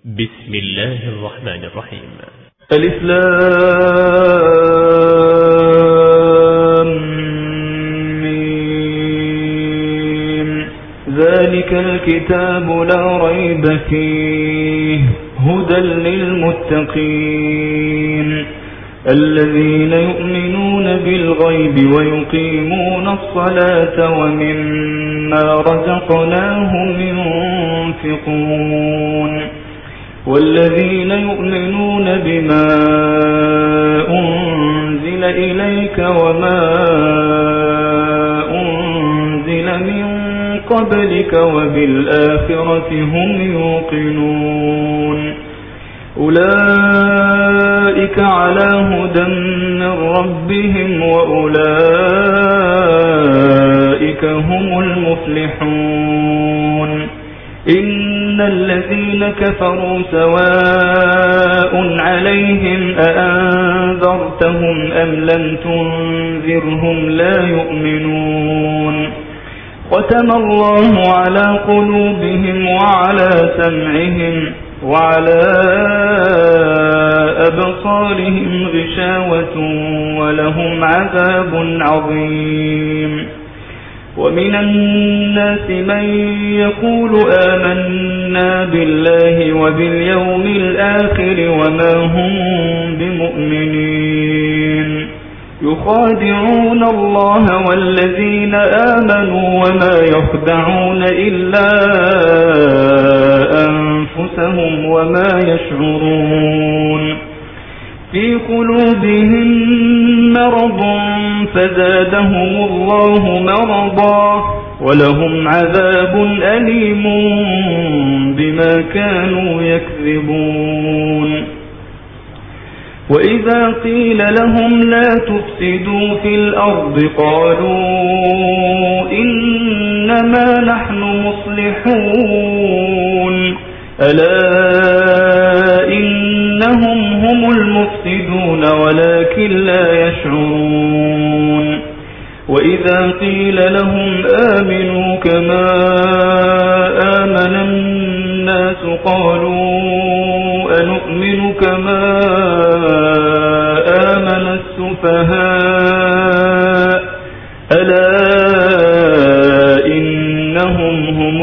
بسم الله الرحمن الرحيم. ألف لام ميم. ذلك الكتاب لا ريب فيه هدى للمتقين الذين يؤمنون بالغيب ويقيمون الصلاة ومما رزقناهم ينفقون والذين يؤمنون بما أنزل إليك وما أنزل من قبلك وبالآخرة هم يوقنون أولئك على هدى من ربهم وأولئك هم المفلحون. إن الذين كفروا سواء عليهم أأنذرتهم أم لم تنذرهم لا يؤمنون. ختم الله على قلوبهم وعلى سمعهم وعلى أبصارهم غشاوة ولهم عذاب عظيم. ومن الناس من يقول آمنا بالله وباليوم الآخر وما هم بمؤمنين يخادعون الله والذين آمنوا وما يخدعون إلا أنفسهم وما يشعرون. في قلوبهم مرض فزادهم الله مرضا ولهم عذاب أليم بما كانوا يكذبون. وإذا قيل لهم لا تفسدوا في الأرض قالوا إنما نحن مصلحون ألا إنهم هم المفسدون ولكن لا يشعرون. وإذا قيل لهم آمنوا كما آمن الناس قالوا أنؤمن كما آمن السفهاء ألا إنهم هم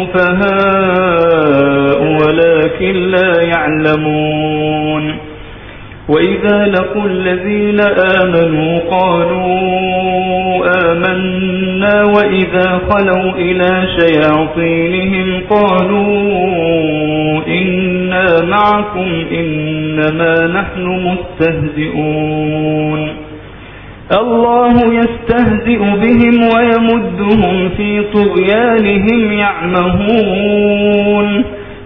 السفهاء ولكن لا يعلمون. وإذا لقوا الذين آمنوا قالوا آمنا وإذا خلوا إلى شياطينهم قالوا إنا معكم إنما نحن مستهزئون. الله يستهزئ بهم ويمدهم في طغيانهم يعمهون.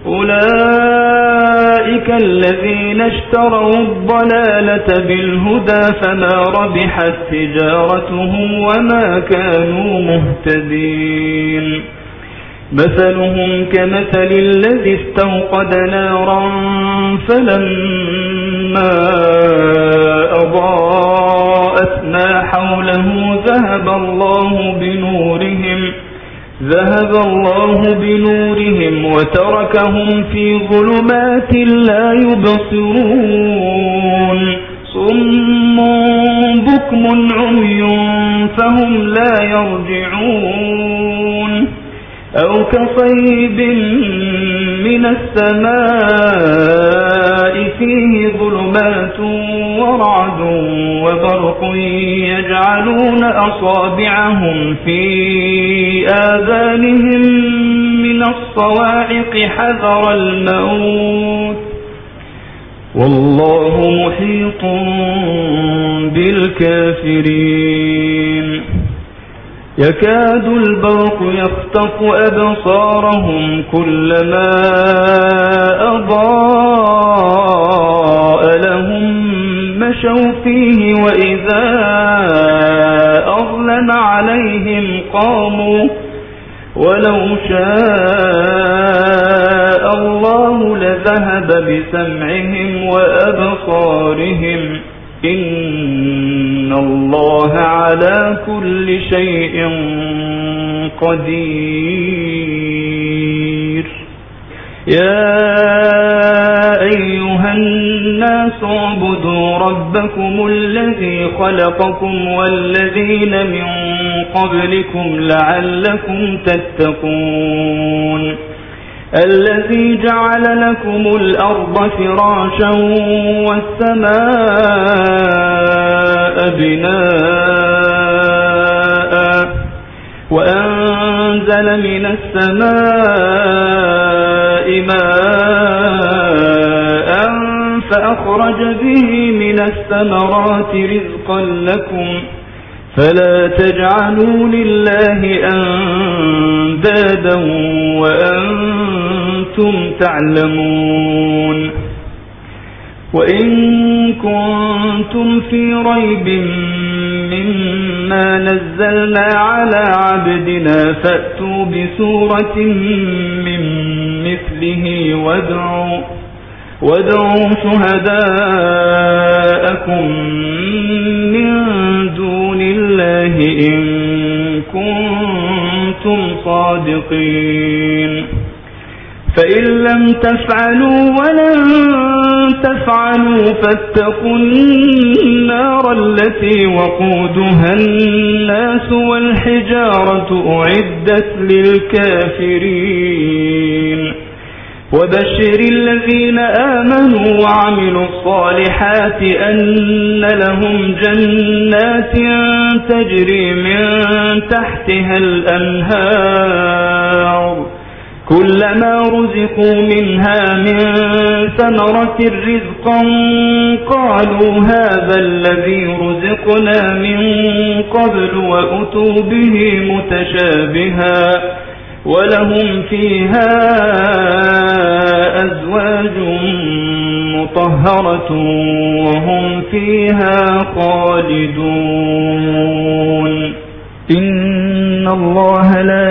أولئك الذين اشتروا الضلالة بالهدى فما ربحت تجارتهم وما كانوا مهتدين. مثلهم كمثل الذي استوقد نارا فلما أضاءت ما حوله ذهب الله بنورهم وتركهم في ظلمات لا يبصرون. صم بكم عمي فهم لا يرجعون. أو كصيب من السماء فيه ظلمات ورعد وبرق يجعلون أصابعهم في آذانهم من الصواعق حذر الموت والله محيط بالكافرين. يكاد البرق يخطف أبصارهم كلما أضاء لهم مشوا فيه وإذا أظلم عليهم قاموا ولو شاء الله لذهب بسمعهم وأبصارهم إن الله على كل شيء قدير. يا أيها الناس اعبدوا ربكم الذي خلقكم والذين من قبلكم لعلكم تتقون الذي جعل لكم الأرض فراشا والسماء بناء وأنزل من السماء ماء فأخرج به من الثمرات رزقا لكم فلا تجعلوا لله أندادا وأنتم تعلمون وإن كنتم في ريب مما نزلنا على عبدنا فأتوا بسورة من مثله وادعوا شهداءكم من دون الله إن كنتم صادقين فإن لم تفعلوا ولن تفعلوا فاتقوا النار التي وقودها الناس والحجارة أعدت للكافرين وبشر الذين آمنوا وعملوا الصالحات أن لهم جنات تجري من تحتها الأنهار كلما رزقوا منها من ثمرة رزقا قالوا هذا الذي رزقنا من قبل وأتوا به متشابها ولهم فيها أزواج مطهرة وهم فيها خالدون إن الله لا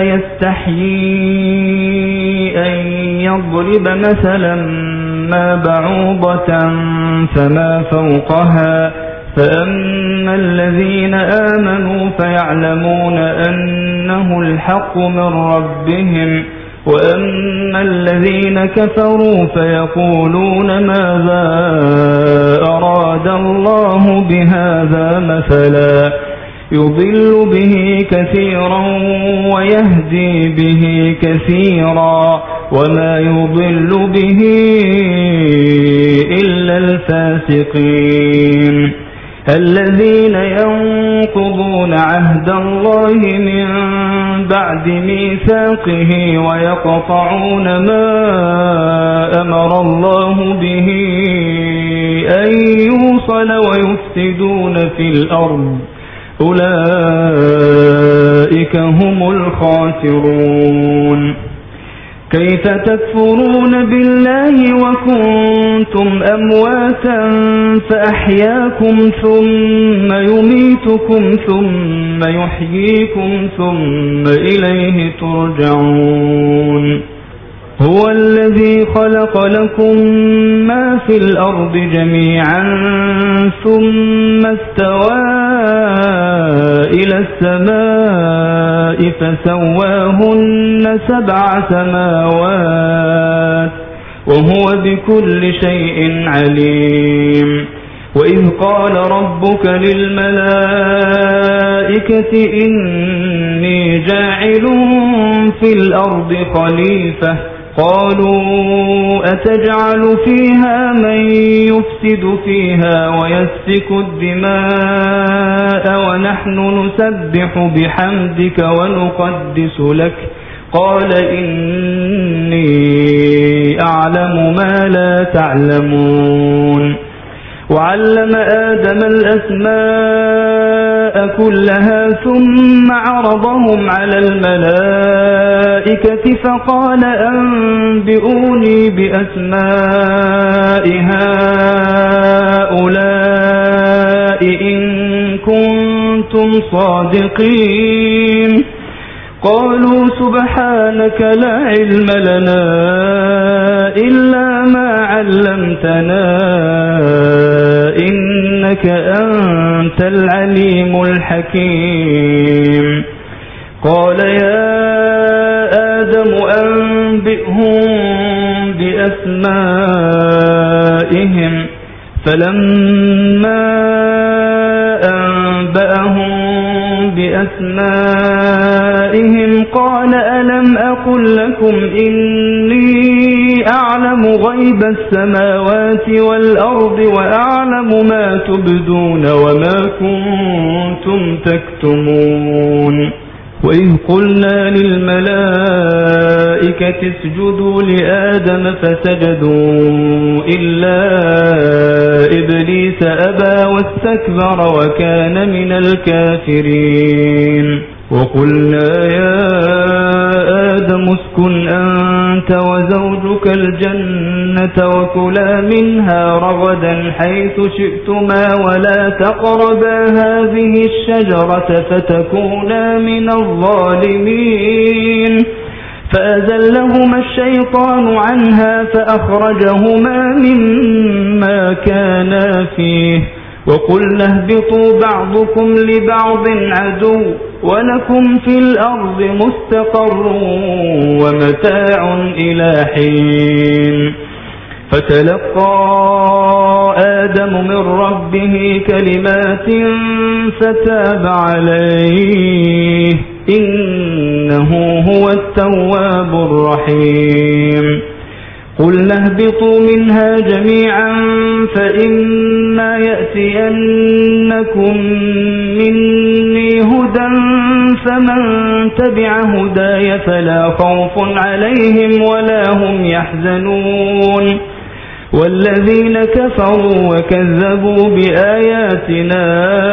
يستحيي أن يضرب مثلا ما بعوضة فما فوقها فأما الذين آمنوا فيعلمون أنه الحق من ربهم وأما الذين كفروا فيقولون ماذا أراد الله بهذا مثلا يضل به كثيرا ويهدي به كثيرا وما يضل به إلا الفاسقين الذين ينقضون عهد الله من بعد ميثاقه ويقطعون ما أمر الله به أن يوصل ويفسدون في الأرض أولئك هم الخاسرون كيف تكفرون بالله وكنتم أمواتا فأحياكم ثم يميتكم ثم يحييكم ثم إليه ترجعون هو الذي خلق لكم ما في الأرض جميعا ثم استوى إلى السماء فسواهن 7 سماوات وهو بكل شيء عليم وإذ قال ربك للملائكة إني جاعل في الأرض خليفة قالوا أتجعل فيها من يفسد فيها ويسفك الدماء ونحن نسبح بحمدك ونقدس لك قال إني أعلم ما لا تعلمون وعلم آدم الأسماء كلها ثم عرضهم على الملائكة فقال أنبئوني بأسماء هؤلاء إن كنتم صادقين قالوا سبحانك لا علم لنا إلا ما علمتنا إنك أنت العليم الحكيم قال يا آدم أنبئهم بأسمائهم أسمائهم فلما أنبأهم بأسمائهم قال ألم أقل لكم إني أعلم غيب السماوات والأرض وأعلم ما تبدون وما كنتم تكتمون وإذ قلنا للملائكة اسجدوا لآدم فسجدوا إلا إبليس أبى واستكبر وكان من الكافرين وقلنا يا آدم اسكن أنت وزوجك الجنة وكلا منها رغدا حيث شئتما ولا تقربا هذه الشجرة فتكونا من الظالمين فأزلهما الشيطان عنها فأخرجهما مما كانا فيه وقلنا اهبطوا بعضكم لبعض عدو ولكم في الأرض مستقر ومتاع إلى حين فتلقى آدم من ربه كلمات فتاب عليه إنه هو التواب الرحيم قلنا اهبطوا منها جميعا فإما يأتينكم مني هدى فمن تبع هداي فلا خوف عليهم ولا هم يحزنون والذين كفروا وكذبوا بآياتنا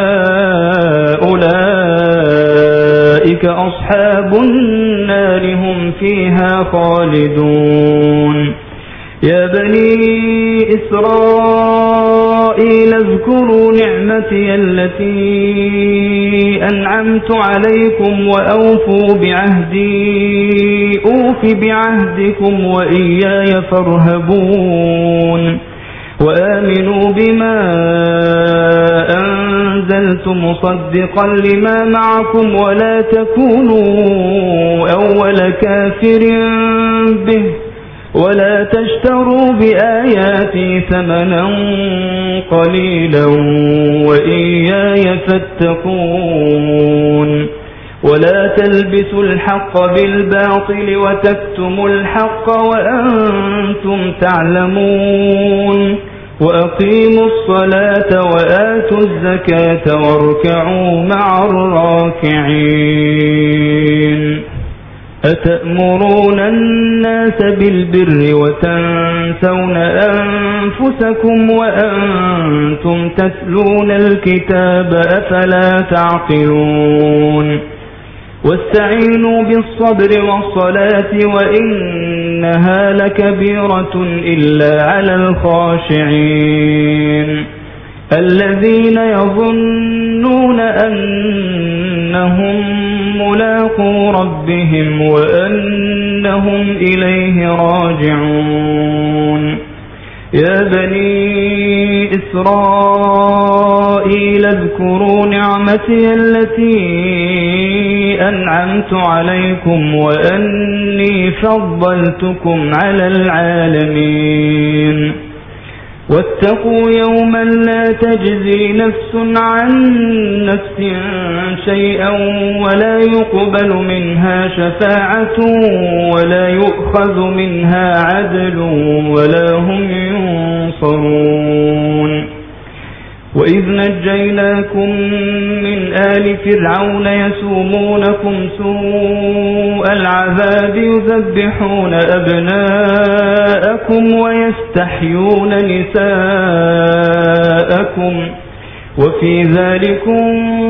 أولئك أصحاب النار هم فيها خالدون يا بني إسرائيل اذكروا نعمتي التي أنعمت عليكم وأوفوا بعهدي أوف بعهدكم وإياي فارهبون وآمنوا بما أنزلت مصدقا لما معكم ولا تكونوا أول كافر به ولا تشتروا بآياتي ثمنا قليلا وإياي فاتقون ولا تلبسوا الحق بالباطل وتكتموا الحق وأنتم تعلمون وأقيموا الصلاة وآتوا الزكاة واركعوا مع الراكعين أتأمرون الناس بالبر وتنسون أنفسكم وأنتم تتلون الكتاب أفلا تعقلون واستعينوا بالصبر والصلاة وإنها لكبيرة إلا على الخاشعين الذين يظنون أنهم ملاقو ربهم وأنهم إليه راجعون يا بني إسرائيل اذكروا نعمتي التي أنعمت عليكم وأني فضلتكم على العالمين واتقوا يوما لا تجزي نفس عن نفس شيئا ولا يقبل منها شفاعة ولا يؤخذ منها عدل ولا هم ينصرون وإذ نجيناكم من آل فرعون يسومونكم سوء العذاب يذبحون أبناءكم ويستحيون نساءكم وفي ذلكم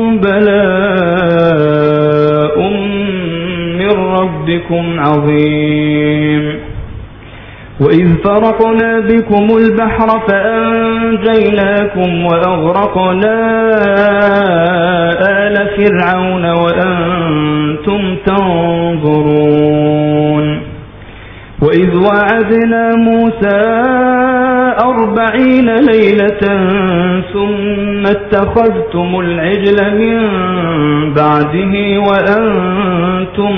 بلاء من ربكم عظيم وإذ فرقنا بكم البحر فأنجيناكم وأغرقنا آل فرعون وأنتم تنظرون وإذ وعدنا موسى 40 ليلة ثم اتخذتم العجل من بعده وأنتم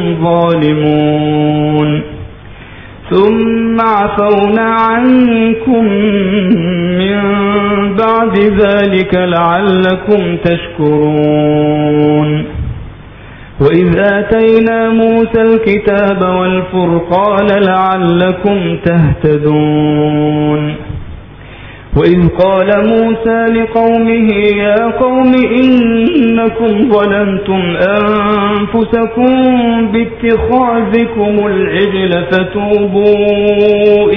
ظالمون ثم عفونا عنكم ذلك لعلكم تشكرون. وإذ آتينا موسى الكتاب والفرقان لعلكم تهتدون. وإذ قال موسى لقومه يا قوم إنكم ظلمتم أنفسكم باتخاذكم العجل فتوبوا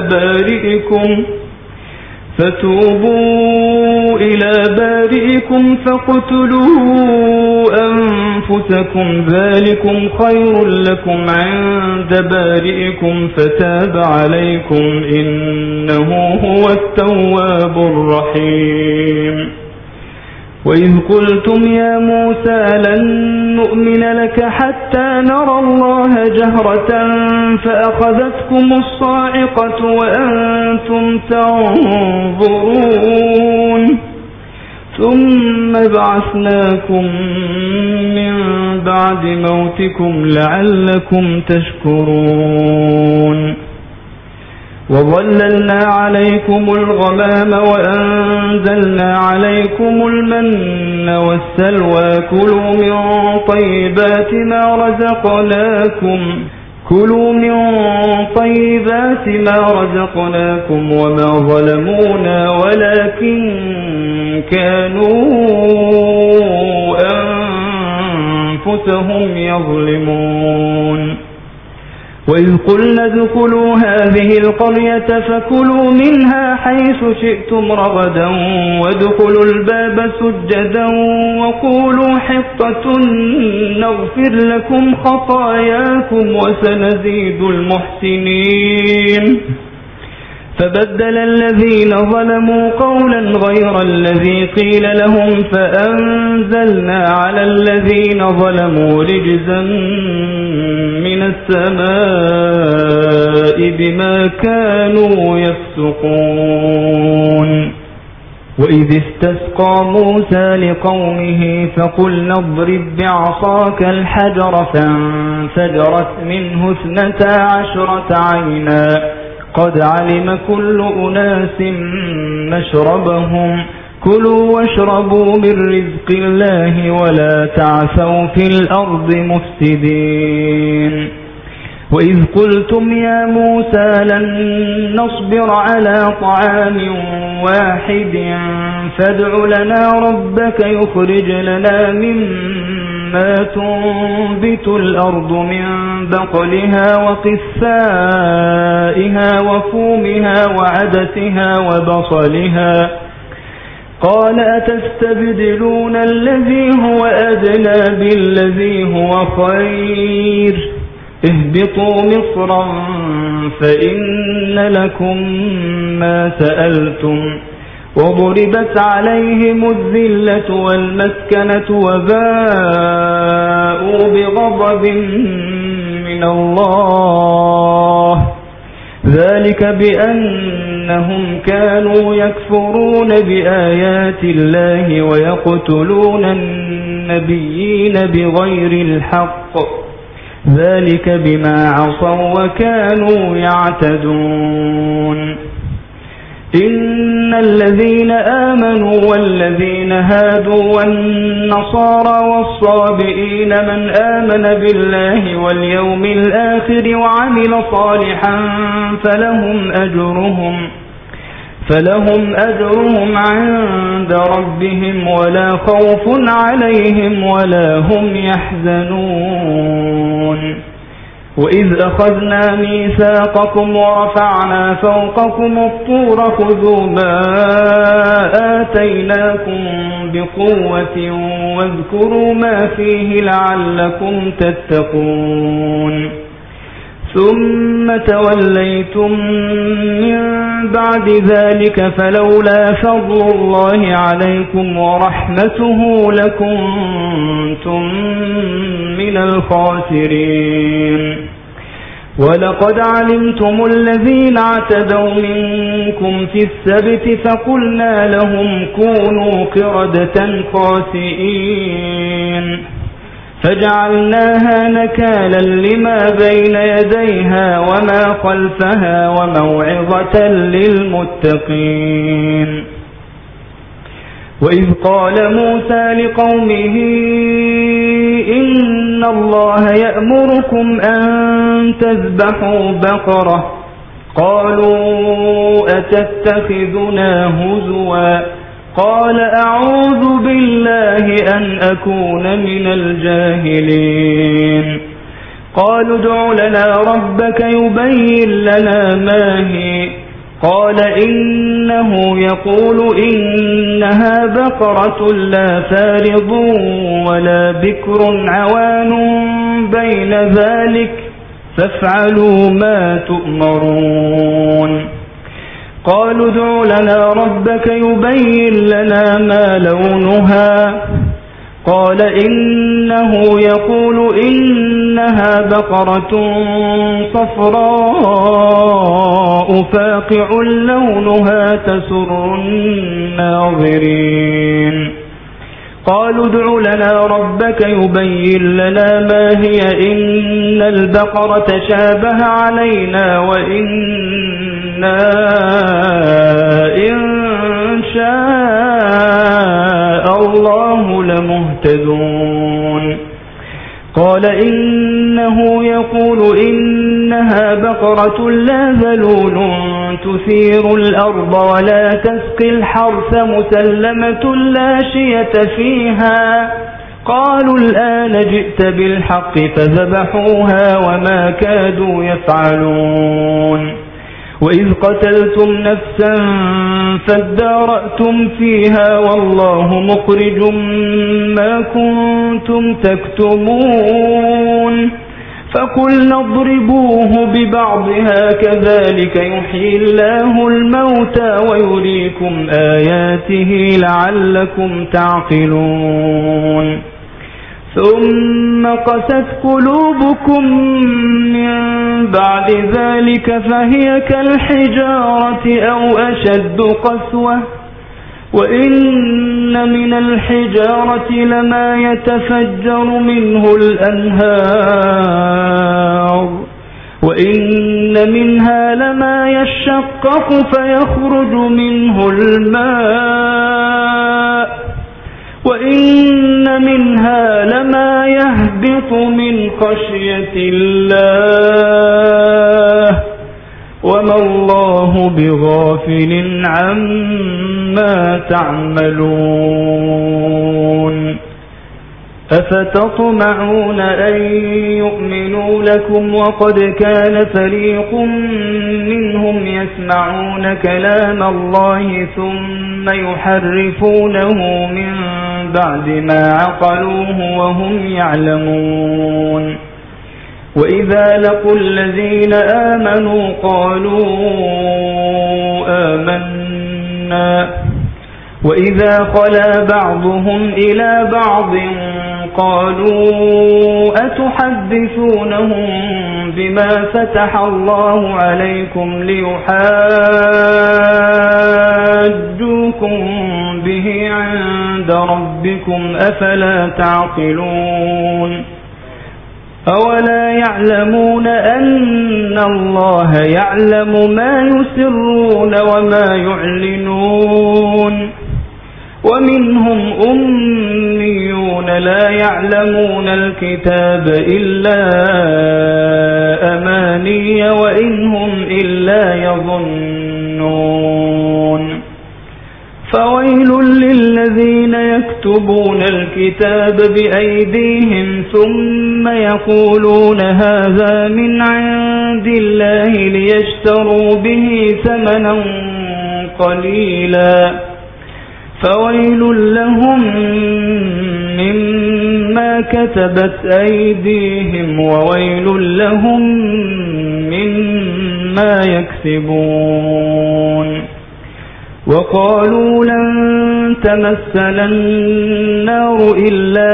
إلى بارئكم فاقتلوا أنفسكم ذلكم خير لكم عند بارئكم فتاب عليكم إنه هو التواب الرحيم. وإذ قلتم يا موسى لن نؤمن لك حتى نرى الله جهرة فأخذتكم الصاعقة وأنتم تنظرون ثم بعثناكم من بعد موتكم لعلكم تشكرون. وظللنا عليكم الغمام وأنزلنا عليكم المن والسلوى كلوا من طيبات ما رزقناكم وما ظلمونا ولكن كانوا أنفسهم يظلمون. وإذ قلنا ادخلوا هذه القرية فكلوا منها حيث شئتم رغدا وادخلوا الباب سجدا وقولوا حطة نغفر لكم خطاياكم وسنزيد المحسنين. فبدل الذين ظلموا قولا غير الذي قيل لهم فأنزلنا على الذين ظلموا رجزا من السماء بما كانوا يفسقون. وإذ استسقى موسى لقومه فقلنا اضرب بعصاك الحجر فانفجرت منه 12 عينا قد علم كل أناس مشربهم كلوا واشربوا من رزق الله ولا تعثوا في الأرض مفسدين. وإذ قلتم يا موسى لن نصبر على طعام واحد فادع لنا ربك يخرج لنا مما تنبت الأرض من بقلها وقثائها وفومها وعدسها وبصلها قال أتستبدلون الذي هو أدنى بالذي هو خير اهبطوا مصرا فإن لكم ما سألتم وضربت عليهم الذلة والمسكنة وباءوا بغضب من الله ذلك بأنهم كانوا يكفرون بآيات الله ويقتلون النبيين بغير الحق ذلك بما عصوا وكانوا يعتدون. إن الذين آمنوا والذين هادوا والنصارى والصابئين من آمن بالله واليوم الآخر وعمل صالحا فلهم أجرهم عند ربهم ولا خوف عليهم ولا هم يحزنون. وإذ أخذنا ميثاقكم ورفعنا فوقكم الطور خذوا ما آتيناكم بقوة واذكروا ما فيه لعلكم تتقون. ثم توليتم من بعد ذلك فلولا فضل الله عليكم ورحمته لكنتم من الخاسرين. ولقد علمتم الذين اعتدوا منكم في السبت فقلنا لهم كونوا قردة خاسئين فجعلناها نكالا لما بين يديها وما خلفها وموعظة للمتقين. وإذ قال موسى لقومه إن الله يأمركم أن تذبحوا بقرة قالوا أتتخذنا هزوا قال أعوذ بالله أن أكون من الجاهلين قالوا ادع لنا ربك يبين لنا ما هي قال إنه يقول إنها بقرة لا فارض ولا بكر عوان بين ذلك فافعلوا ما تؤمرون قالوا ادع لنا ربك يبين لنا ما لونها قال إنه يقول إنها بقرة صفراء فاقع لونها تسر الناظرين قالوا ادع لنا ربك يبين لنا ما هي إن البقرة شابه علينا وإنا إن شاء الله لمهتدون قال إنه يقول إنها بقرة لا ذلول تثير الأرض ولا تسقي الحرث مسلمة لا شية فيها قالوا الآن جئت بالحق فذبحوها وما كادوا يفعلون وإذ قتلتم نفسا فادارأتم فيها والله مخرج ما كنتم تكتمون فقلنا اضربوه ببعضها كذلك يحيي الله الموتى ويريكم آياته لعلكم تعقلون ثم قست قلوبكم من بعد ذلك فهي كالحجارة أو أشد قسوة وإن من الحجارة لما يتفجر منه الأنهار وإن منها لما يشقق فيخرج منه الماء وإن منها لما يهبط من خشية الله وما الله بغافل عما تعملون أفتطمعون أن يؤمنوا لكم وقد كان فريق منهم يسمعون كلام الله ثم يحرفونه من بعد ما عقلوه وهم يعلمون وإذا لقوا الذين آمنوا قالوا آمنا وإذا خلا بعضهم إلى بعض قالوا أتحدثونهم بما فتح الله عليكم ليحاجوكم به عند ربكم أفلا تعقلون أولا يعلمون أن الله يعلم ما يسرون وما يعلنون ومنهم أميون لا يعلمون الكتاب إلا أماني وإنهم إلا يظنون فويل للذين يكتبون الكتاب بأيديهم ثم يقولون هذا من عند الله ليشتروا به ثمنا قليلا فويل لهم مما كتبت أيديهم وويل لهم مما يكسبون وقالوا لن تمسنا النار إلا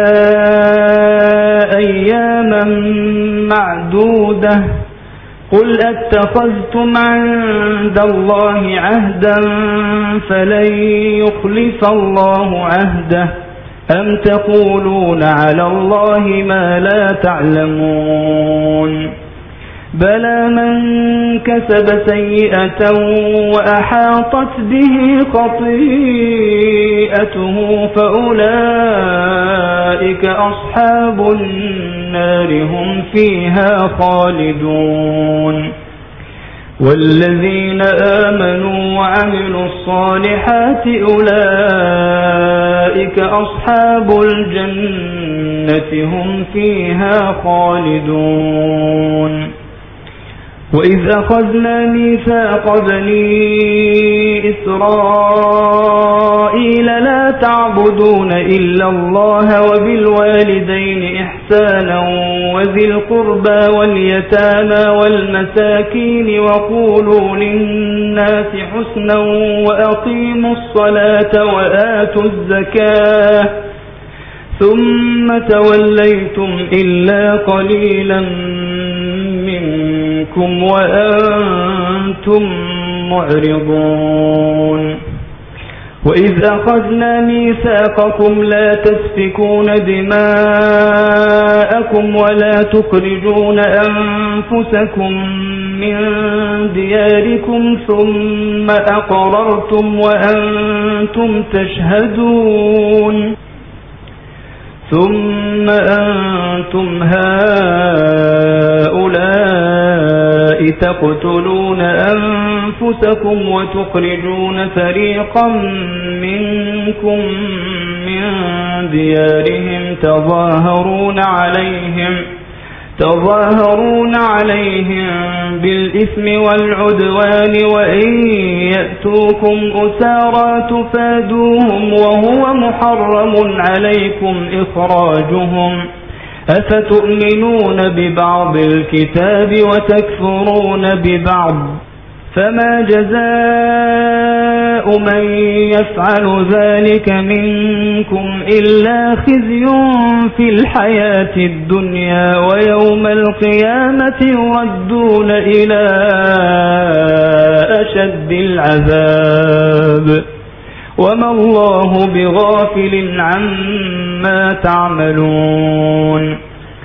أياما معدودة قل أتخذتم عند الله عهدا فلن يخلف الله عهده أم تقولون على الله ما لا تعلمون بلى من كسب سيئة وأحاطت به خطيئته فأولئك أصحاب النار هم فيها خالدون والذين آمنوا وعملوا الصالحات أولئك أصحاب الجنة هم فيها خالدون وإذ أخذنا ميثاق بني إسرائيل لا تعبدون إلا الله وبالوالدين إحسانا وذي القربى واليتامى والمساكين وقولوا للناس حسنا وأقيموا الصلاة وآتوا الزكاة ثم توليتم إلا قليلا منكم وأنتم معرضون وإذ أخذنا ميثاقكم لا تسفكون دماءكم ولا تخرجون أنفسكم من دياركم ثم أقررتم وأنتم تشهدون ثم أنتم هؤلاء تقتلون أنفسكم وتخرجون فريقا منكم من ديارهم تظاهرون عليهم بالإثم والعدوان وإن يأتوكم أسارى تفادوهم وهو محرم عليكم إخراجهم أفتؤمنون ببعض الكتاب وتكفرون ببعض فما جزاء من يفعل ذلك منكم إلا خزي في الحياة الدنيا ويوم القيامة يردون إلى أشد العذاب وما الله بغافل عما تعملون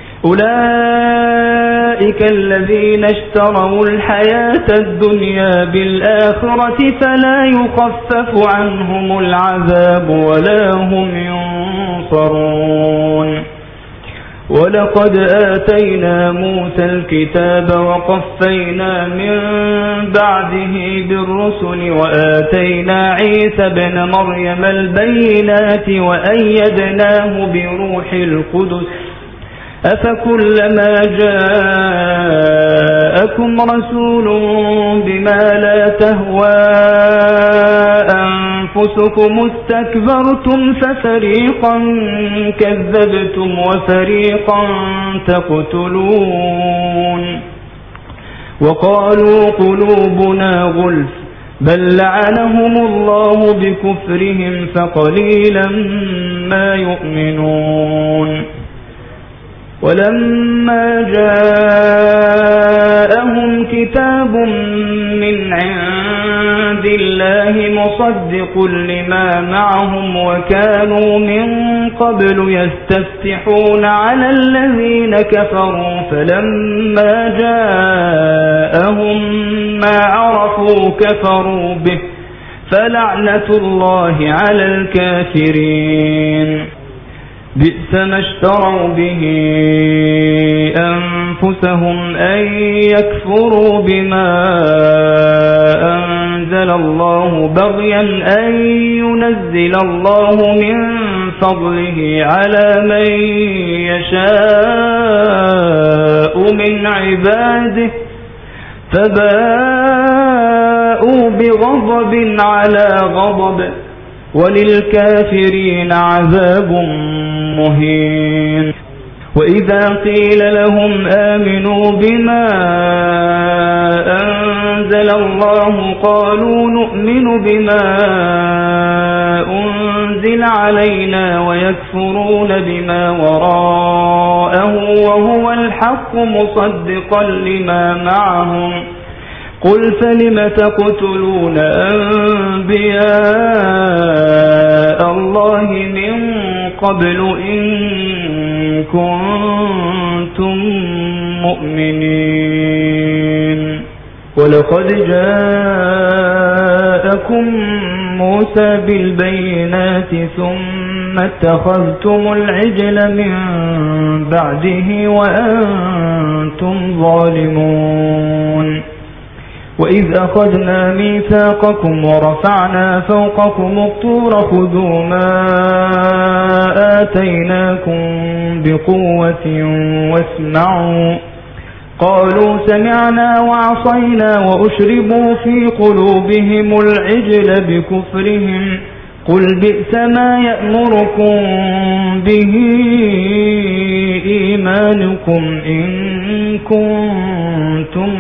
أولئك الذين اشتروا الحياة الدنيا بالآخرة فلا يخفف عنهم العذاب ولا هم ينصرون ولقد آتينا موسى الكتاب وقفينا من بعده بالرسل وآتينا عيسى ابن مريم البينات وأيدناه بروح القدس أفكلما جاءكم رسول بما لا تهوى أنفسكم استكبرتم ففريقا كذبتم وفريقا تقتلون وقالوا قلوبنا غلف بل لعنهم الله بكفرهم فقليلا ما يؤمنون ولما جاءهم كتاب من عند الله مصدق لما معهم وكانوا من قبل يستفتحون على الذين كفروا فلما جاءهم ما عرفوا كفروا به فلعنة الله على الكافرين بئس ما اشتروا به أنفسهم أن يكفروا بما أنزل الله بغيا أن ينزل الله من فضله على من يشاء من عباده فباءوا بغضب على غضب وللكافرين عذاب مهين وإذا قيل لهم آمنوا بما أنزل الله قالوا نؤمن بما أنزل علينا ويكفرون بما وراءه وهو الحق مصدقا لما معهم قل فلم تقتلون أنبياء الله من قبل إن كنتم مؤمنين ولقد جاءكم موسى بالبينات ثم اتخذتم العجل من بعده وأنتم ظالمون وإذ أخذنا ميثاقكم ورفعنا فوقكم الطور خذوا ما آتيناكم بقوة واسمعوا قالوا سمعنا وعصينا وأشربوا في قلوبهم العجل بكفرهم قل بئس ما يأمركم به إيمانكم إن كنتم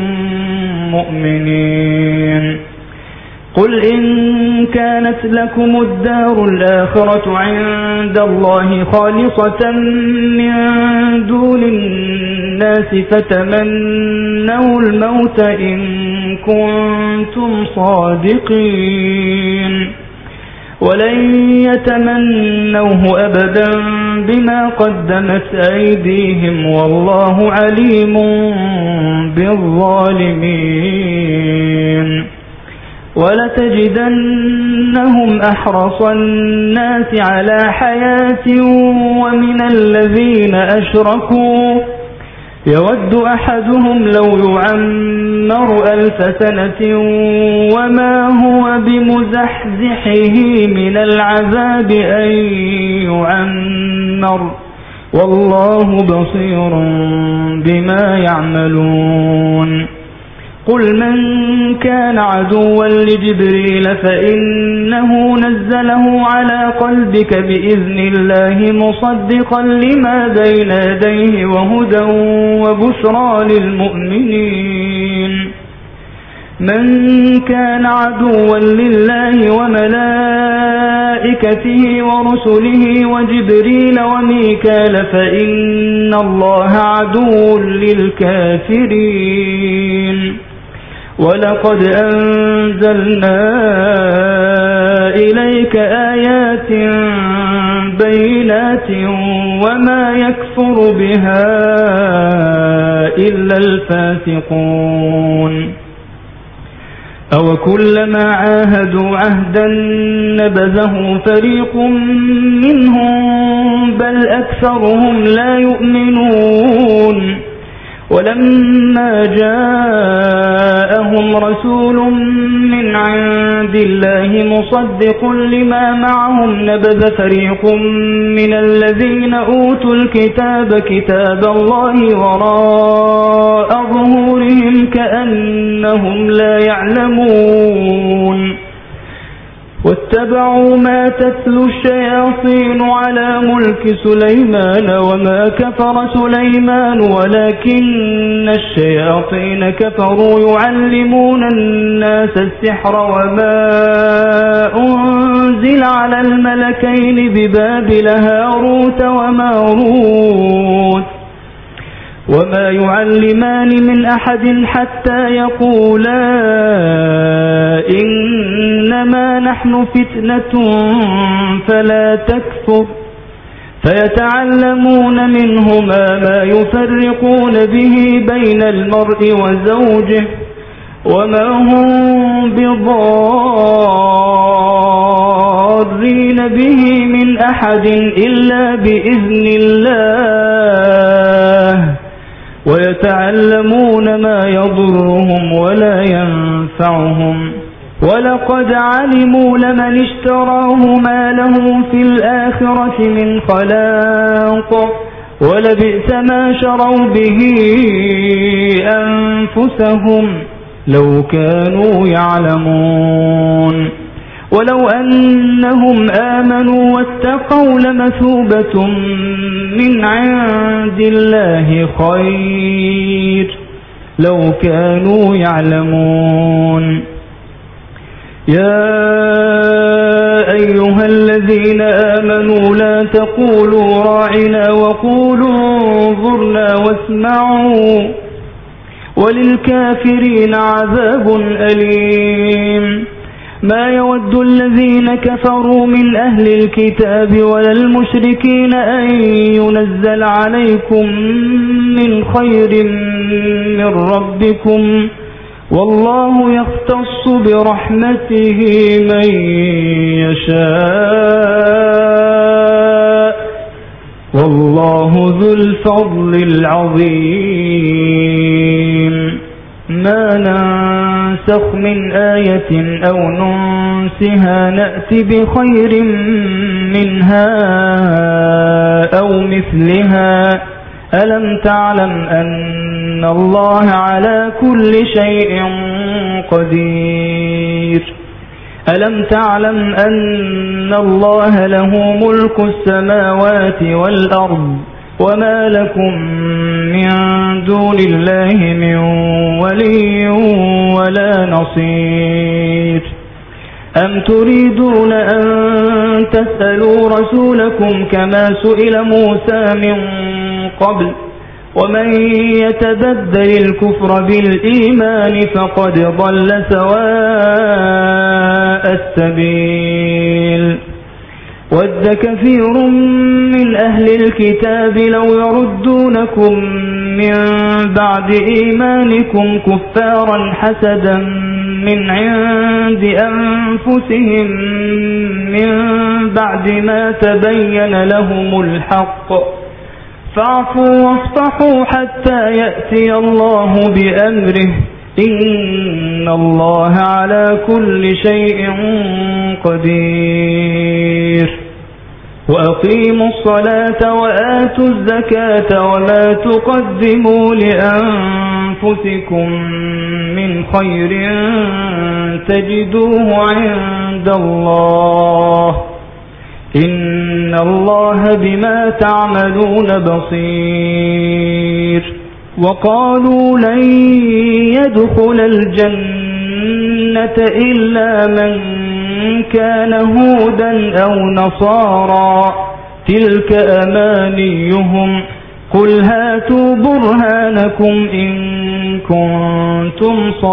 مؤمنين قل إن كانت لكم الدار الآخرة عند الله خالصة من دون الناس فتمنوا الموت إن كنتم صادقين ولن يتمنوه أبدا بما قدمت أيديهم والله عليم بالظالمين ولتجدنهم أحرص الناس على حياة ومن الذين أشركوا يود أحدهم لو يعمر 1000 سنة وما هو بمزحزحه من العذاب أن يعمر والله بصير بما يعملون قل من كان عدوا لجبريل فإنه نزله على قلبك بإذن الله مصدقا لما بين يديه وهدى وبشرى للمؤمنين من كان عدوا لله وملائكته ورسله وجبريل وميكال فإن الله عدو للكافرين ولقد أنزلنا إليك آيات بينات وما يكفر بها إلا الفاسقون أو كلما عاهدوا عهدا نبذه فريق منهم بل أكثرهم لا يؤمنون ولما جاءهم رسول من عند الله مصدق لما معهم نبذ فريق من الذين أوتوا الكتاب كتاب الله وراء ظهورهم كأنهم لا يعلمون واتبعوا ما تتلو الشياطين على ملك سليمان وما كفر سليمان ولكن الشياطين كفروا يعلمون الناس السحر وما أنزل على الملكين ببابل هاروت وماروت وما يعلمان من أحد حتى يقولا إنما نحن فتنة فلا تكفر فيتعلمون منهما ما يفرقون به بين المرء وزوجه وما هم بضارين به من أحد إلا بإذن الله ويتعلمون ما يضرهم ولا ينفعهم ولقد علموا لمن اشتراه ما له في الآخرة من خلاق ولبئس ما شروا به أنفسهم لو كانوا يعلمون ولو أنهم آمنوا واتقوا لمثوبة من عند الله خير لو كانوا يعلمون يا أيها الذين آمنوا لا تقولوا راعنا وقولوا انظرنا واسمعوا وللكافرين عذاب أليم ما يود الذين كفروا من أهل الكتاب ولا المشركين أن ينزل عليكم من خير من ربكم والله يختص برحمته من يشاء والله ذو الفضل العظيم ما ننسخ من آية أو ننسها نأتي بخير منها أو مثلها ألم تعلم أن الله على كل شيء قدير ألم تعلم أن الله له ملك السماوات والأرض وما لكم من دون الله من ولي ولا نصير أم تريدون أن تسألوا رسولكم كما سئل موسى من قبل ومن يتبدل الكفر بالإيمان فقد ضل سواء السبيل ود كثير من أهل الكتاب لو يردونكم من بعد إيمانكم كفارا حسدا من عند أنفسهم من بعد ما تبين لهم الحق فاعفوا واصفحوا حتى يأتي الله بأمره إن الله على كل شيء قدير وأقيموا الصلاة وآتوا الزكاة وما تقدموا لأنفسكم من خير تجدوه عند الله إن الله بما تعملون بصير وقالوا لن يدخل الجنة إلا من كان هودا أو نصارى تلك أمانيهم قل هاتوا برهانكم إن كنتم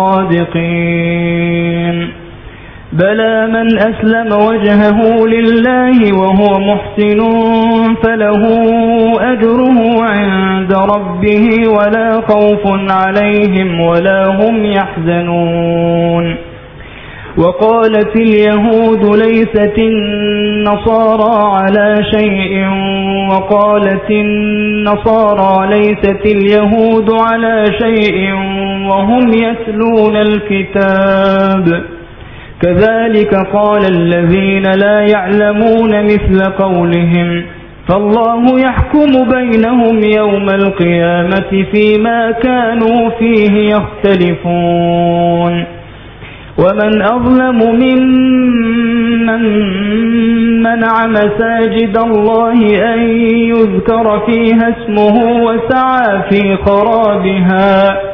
صادقين بلى من أسلم وجهه لله وهو محسن فله أجره عند ربه ولا خوف عليهم ولا هم يحزنون وقالت اليهود ليست النصارى على شيء وقالت النصارى ليست اليهود على شيء وهم يتلون الكتاب كذلك قال الذين لا يعلمون مثل قولهم فالله يحكم بينهم يوم القيامة فيما كانوا فيه يختلفون ومن أظلم ممن منع مساجد الله أن يذكر فيها اسمه وسعى في خرابها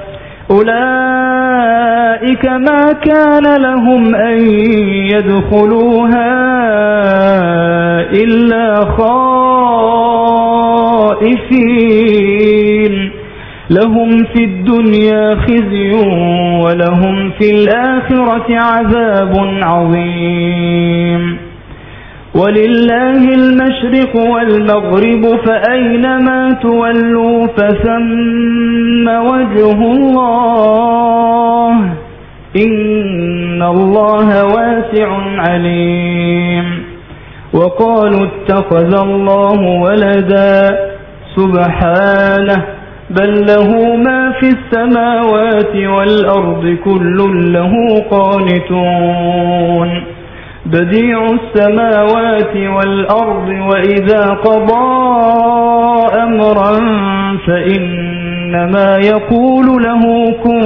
أولئك ما كان لهم أن يدخلوها إلا خائفين لهم في الدنيا خزي ولهم في الآخرة عذاب عظيم ولله المشرق والمغرب فأينما تولوا فثم وجه الله إن الله واسع عليم وقالوا اتخذ الله ولدا سبحانه بل له ما في السماوات والأرض كل له قانتون بديع السماوات والأرض وإذا قضى أمرا فإنما يقول له كن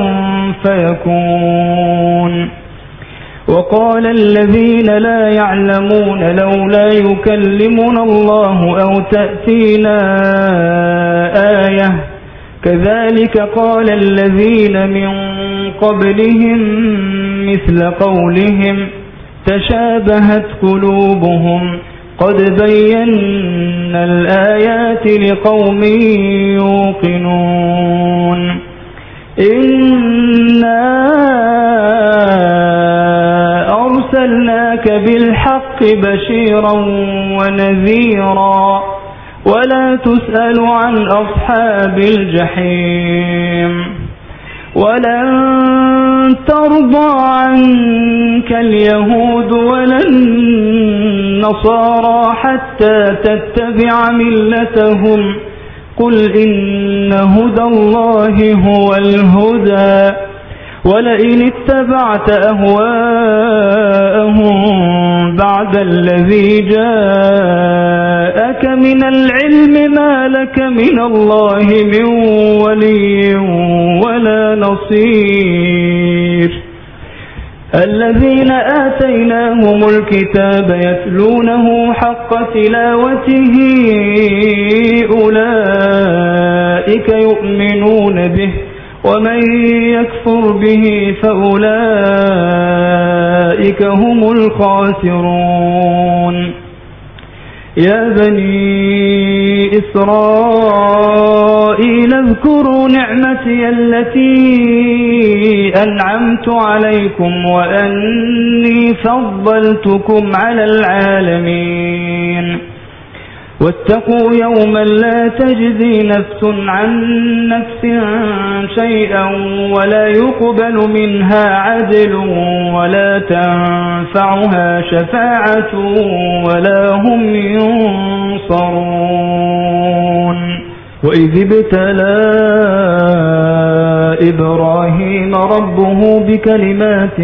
فيكون وقال الذين لا يعلمون لولا يكلمنا الله أو تأتينا آية كذلك قال الذين من قبلهم مثل قولهم تشابهت قلوبهم قد بينا الآيات لقوم يوقنون إنا أرسلناك بالحق بشيرا ونذيرا ولا تسأل عن أصحاب الجحيم ولن ترضى عنك اليهود ولا النصارى حتى تتبع ملتهم قل إن هدى الله هو الهدى ولئن اتبعت أهواءهم بعد الذي جاءك من العلم ما لك من الله من ولي ولا نصير الذين آتيناهم الكتاب يتلونه حق تلاوته أولئك يؤمنون به ومن يكفر به فأولئك هم الخاسرون يا بني إسرائيل اذكروا نعمتي التي أنعمت عليكم وأني فضلتكم على العالمين واتقوا يوما لا تجزي نفس عن نفس شيئا ولا يقبل منها عدل ولا تنفعها شفاعة ولا هم ينصرون وإذ ابتلى إبراهيم ربه بكلمات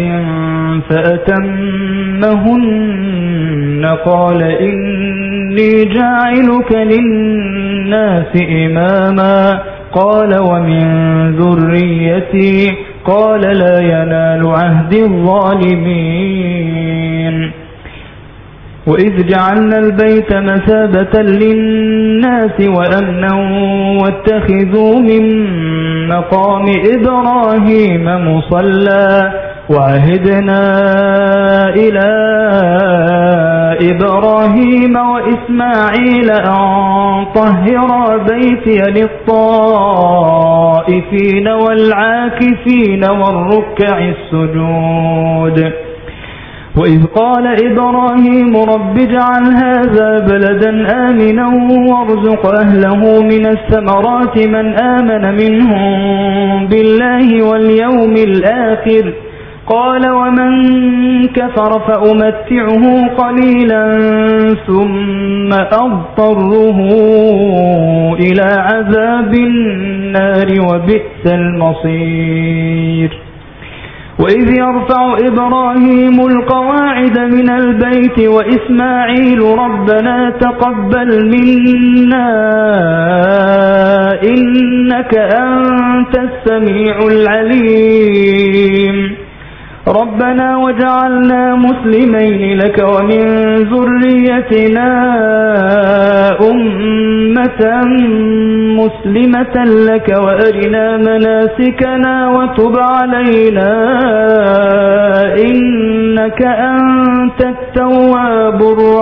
فأتمهن قال إني جاعلك للناس إماما قال ومن ذريتي قال لا ينال عهد الظالمين وإذ جعلنا البيت مثابة للناس وأمنا واتخذوا من مقام إبراهيم مصلى وعهدنا إلى إبراهيم وإسماعيل أن طهرا بيتي للطائفين والعاكفين والركع السجود وإذ قال إبراهيم رب اجعل هذا بلدا آمنا وارزق أهله من الثمرات من آمن منهم بالله واليوم الآخر قال ومن كفر فأمتعه قليلا ثم أضطره إلى عذاب النار وبئس المصير وإذ يرفع إبراهيم القواعد من البيت وإسماعيل ربنا تقبل منا إنك أنت السميع العليم ربنا وجعلنا مسلمين لك ومن ذريتنا أمة مسلمة لك وأرنا مناسكنا وتب علينا إنك أنت التواب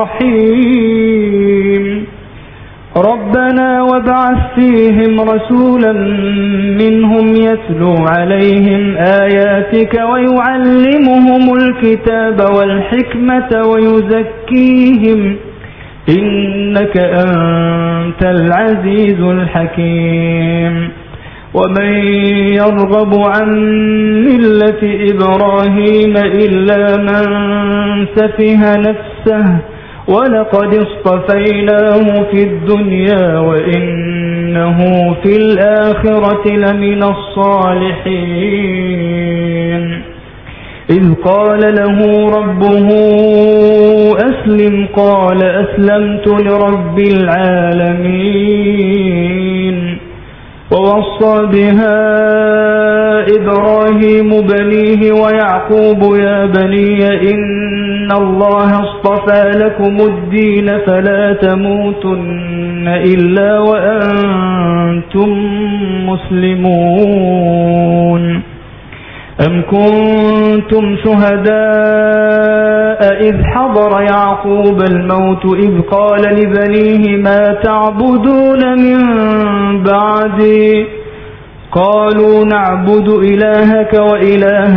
الرحيم ربنا وابعث فيهم رسولا منهم يتلو عليهم آياتك ويعلمهم الكتاب والحكمة ويزكيهم إنك أنت العزيز الحكيم ومن يرغب عن ملة إبراهيم إلا من سفه نفسه ولقد اصطفيناه في الدنيا وإنه في الآخرة لمن الصالحين إذ قال له ربه أسلم قال أسلمت لرب العالمين ووصى بها إبراهيم بنيه ويعقوب يا بني إن الله اصطفى لكم الدين فلا تموتن إلا وأنتم مسلمون أم كنتم شهداء إذ حضر يعقوب الموت إذ قال لبنيه ما تعبدون من بعدي قالوا نعبد إلهك وإله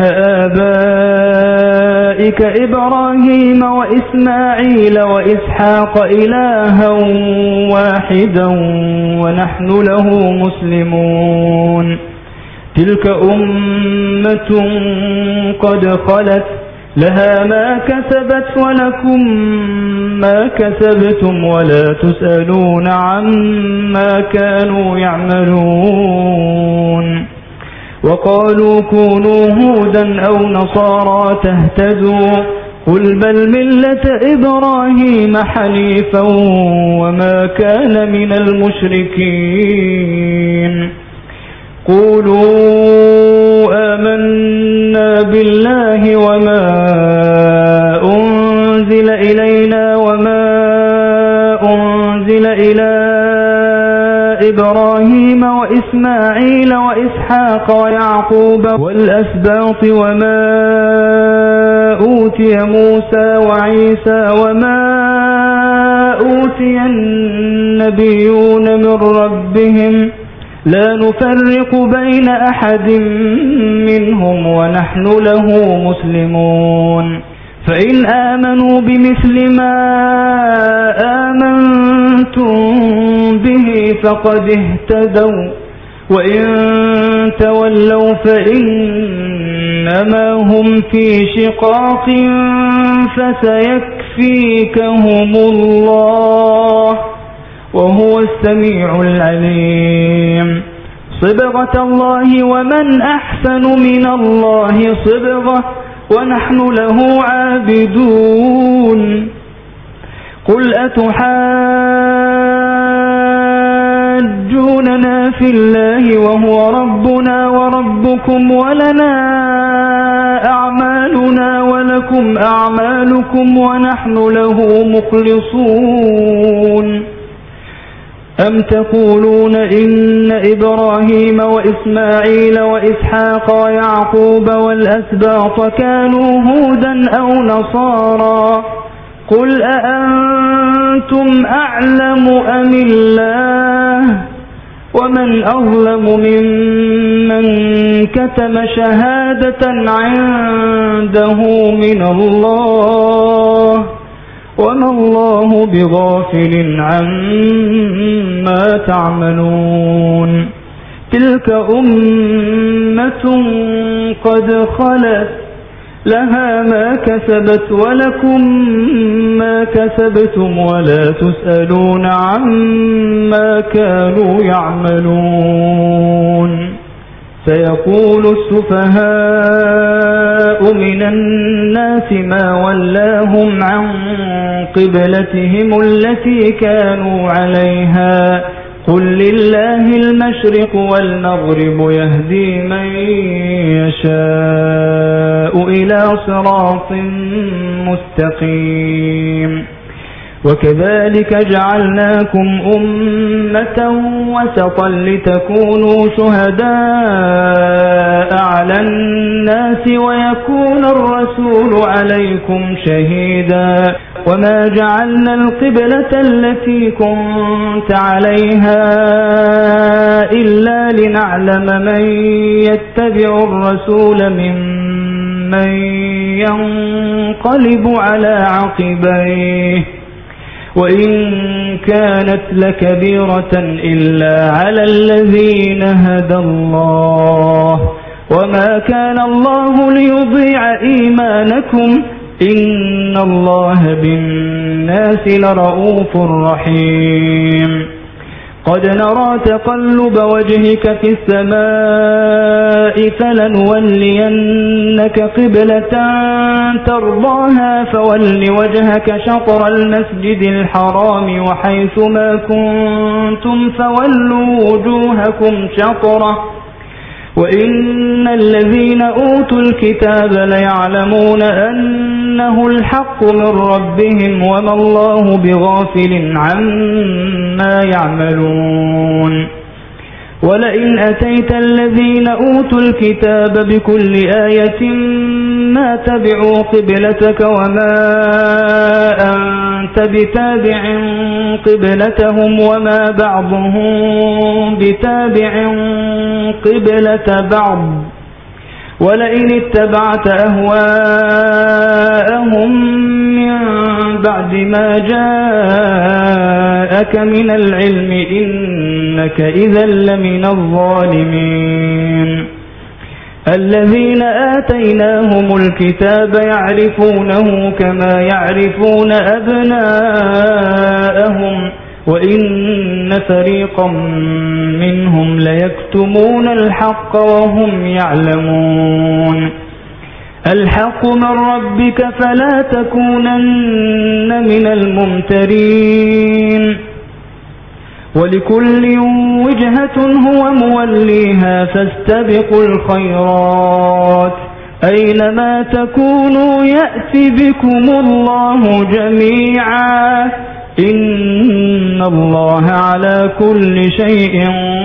آبائك إبراهيم وإسماعيل وإسحاق إلها واحدا ونحن له مسلمون تلك أمة قد خلت لها ما كسبت ولكم ما كسبتم ولا تسألون عما كانوا يعملون وقالوا كونوا هودا أو نصارى تهتدوا قل بل ملة إبراهيم حنيفا وما كان من المشركين قولوا آمنا بالله وما أنزل إلينا وما أنزل إلى إبراهيم وإسماعيل وإسحاق ويعقوب والأسباط وما أوتي موسى وعيسى وما أوتي النبيون من ربهم لا نفرق بين أحد منهم ونحن له مسلمون فإن آمنوا بمثل ما آمنتم به فقد اهتدوا وإن تولوا فإنما هم في شقاق فسيكفيكهم الله وهو السميع العليم صبغة الله ومن أحسن من الله صبغة ونحن له عابدون قل أتحاجوننا في الله وهو ربنا وربكم ولنا أعمالنا ولكم أعمالكم ونحن له مخلصون أم تقولون إن إبراهيم وإسماعيل وإسحاق ويعقوب والأسباط كانوا هودا أو نصارى قل أأنتم أعلم أم الله ومن أظلم ممن كتم شهادة عنده من الله وما الله بغافل عما تعملون تلك أمة قد خلت لها ما كسبت ولكم ما كسبتم ولا تسألون عما كانوا يعملون سيقول السفهاء من الناس ما ولاهم عن قبلتهم التي كانوا عليها قل لله المشرق والمغرب يهدي من يشاء إلى صراط مستقيم وكذلك جعلناكم أمة وسطا لتكونوا شهداء على الناس ويكون الرسول عليكم شهيدا وما جعلنا القبلة التي كنت عليها إلا لنعلم من يتبع الرسول ممن ينقلب على عقبيه وإن كانت لكبيرة إلا على الذين هدى الله وما كان الله ليضيع إيمانكم إن الله بالناس لرؤوف رحيم قد نرى تقلب وجهك في السماء فلنولينك قبلة ترضاها فول وجهك شطر المسجد الحرام وحيث ما كنتم فولوا وجوهكم شطره وإن الذين أوتوا الكتاب ليعلمون أنه الحق من ربهم وما الله بغافل عما يعملون ولئن أتيت الذين أوتوا الكتاب بكل آية ما تبعوا قبلتك وما أنت بتابع قبلتهم وما بعضهم بتابع قبلة بعض ولئن اتبعت أهواءهم من بعد ما جاءك من العلم إنك إذا لمن الظالمين الذين آتيناهم الكتاب يعرفونه كما يعرفون أبناءهم وإن فريقا منهم ليكتمون الحق وهم يعلمون الحق من ربك فلا تكونن من الممترين ولكل وجهة هو موليها فاستبقوا الخيرات أينما تكونوا يأتي بكم الله جميعا إن الله على كل شيء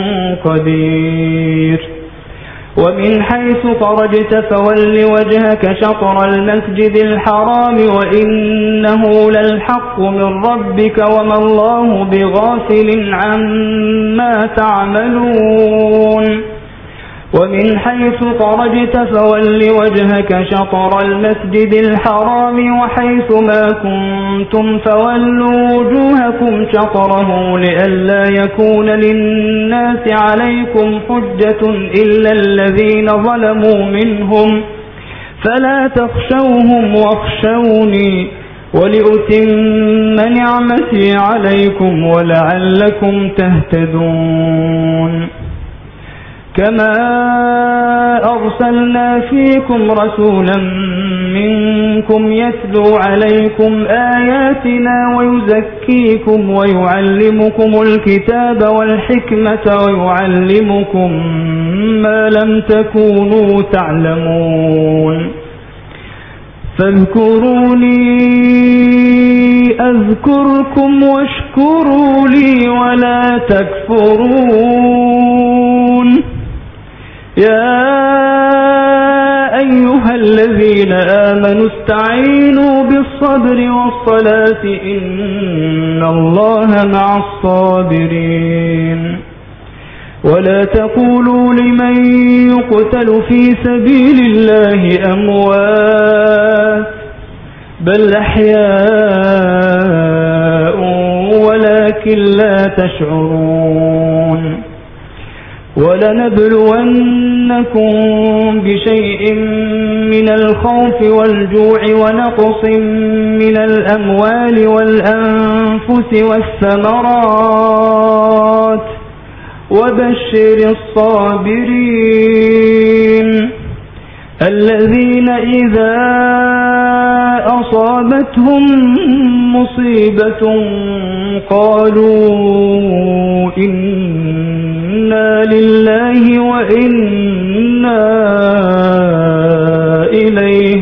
قدير ومن حيث خرجت فول وجهك شطر المسجد الحرام وإنه للحق من ربك وما الله بغافل عما تعملون ومن حيث خرجت فول وجهك شطر المسجد الحرام وحيث ما كنتم فولوا وجوهكم شطره لئلا يكون للناس عليكم حجة إلا الذين ظلموا منهم فلا تخشوهم واخشوني ولأتم نعمتي عليكم ولعلكم تهتدون كما أرسلنا فيكم رسولا منكم يتلو عليكم آياتنا ويزكيكم ويعلمكم الكتاب والحكمة ويعلمكم ما لم تكونوا تعلمون فاذكروني أذكركم واشكروا لي ولا تكفرون يا أيها الذين آمنوا استعينوا بالصبر والصلاة إن الله مع الصابرين ولا تقولوا لمن يقتل في سبيل الله أموات بل أحياء ولكن لا تشعرون ولنبلونكم بشيء من الخوف والجوع ونقص من الأموال والأنفس والثمرات وبشر الصابرين الذين إذا أصابتهم مصيبة قالوا إنا لله وإنا إليه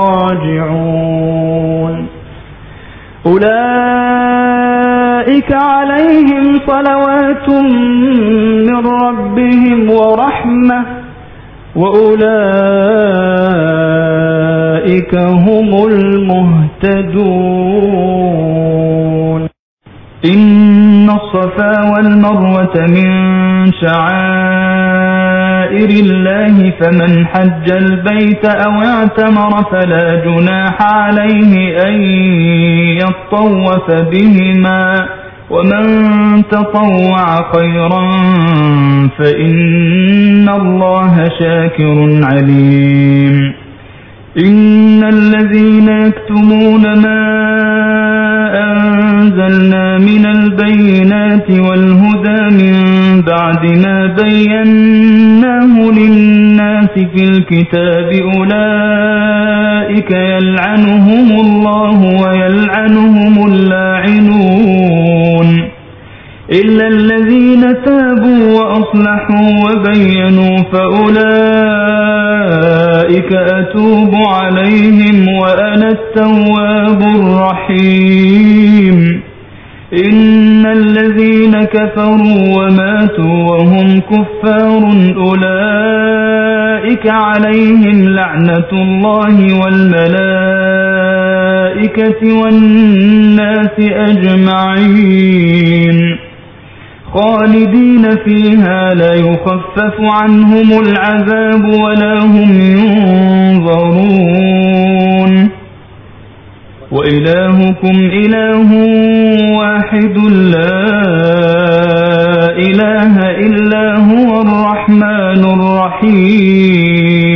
راجعون أولئك عليهم صلوات من ربهم ورحمة وأولئك هم المهتدون إن الصفا والمروة من شعائر الله فمن حج البيت أو اعتمر فلا جناح عليه أن يطوف بهما ومن تطوع خيرا فإن الله شاكر عليم إن الذين يكتمون ما أنزلنا من البينات والهدى من بعد ما بيناه للناس في الكتاب أولئك يلعنهم الله ويلعنهم اللاعنون إلا الذين تابوا وأصلحوا وبينوا فأولئك أتوب عليهم وأنا التواب الرحيم إن الذين كفروا وماتوا وهم كفار أولئك عليهم لعنة الله والملائكة والناس أجمعين خالدين فيها لا يخفف عنهم العذاب ولا هم ينظرون وإلهكم إله واحد لا إله إلا هو الرحمن الرحيم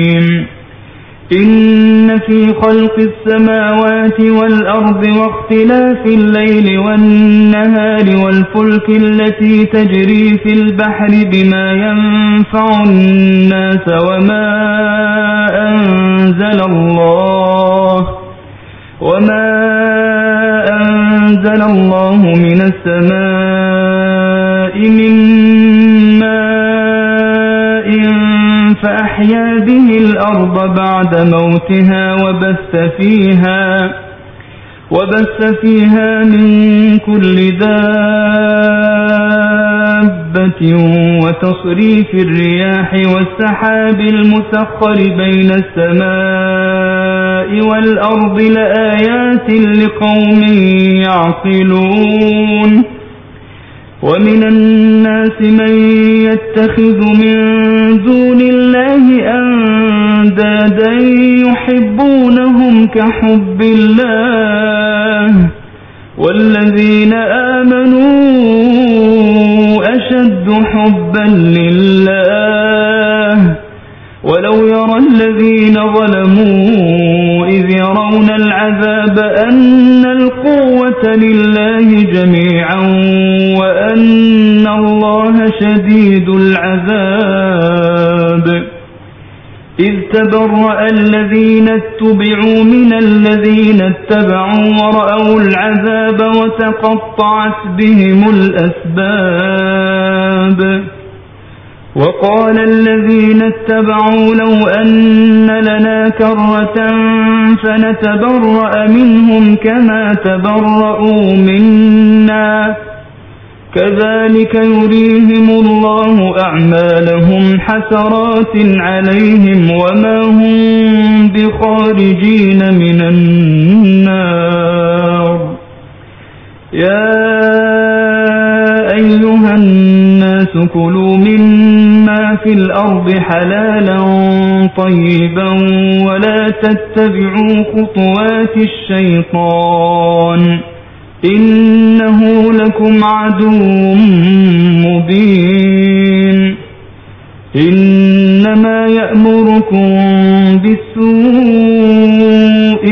إن في خلق السماوات والأرض واختلاف الليل والنهار والفلك التي تجري في البحر بما ينفع الناس وما أنزل الله من السماء من ماء فأحيا به الأرض بعد موتها وبث فيها من كل دابة وتصريف الرياح والسحاب المسخر بين السماء والأرض لآيات لقوم يعقلون ومن الناس من يتخذ من دون الله أندادا يحبونهم كحب الله والذين آمنوا أشد حبا لله ولو يرى الذين ظلموا إذ يرون العذاب أن القوة لله جميعا وأن الله شديد العذاب إذ تبرأ الذين اتبعوا من الذين اتبعوا ورأوا العذاب وتقطعت بهم الأسباب وقال الذين اتبعوا لو أن لنا كرة فنتبرأ منهم كما تبرؤوا منا كذلك يريهم الله أعمالهم حسرات عليهم وما هم بخارجين من النار يا أيها الناس كلوا مما في الأرض حلالا طيبا ولا تتبعوا خطوات الشيطان إنه لكم عدو مبين إنما يأمركم بالسوء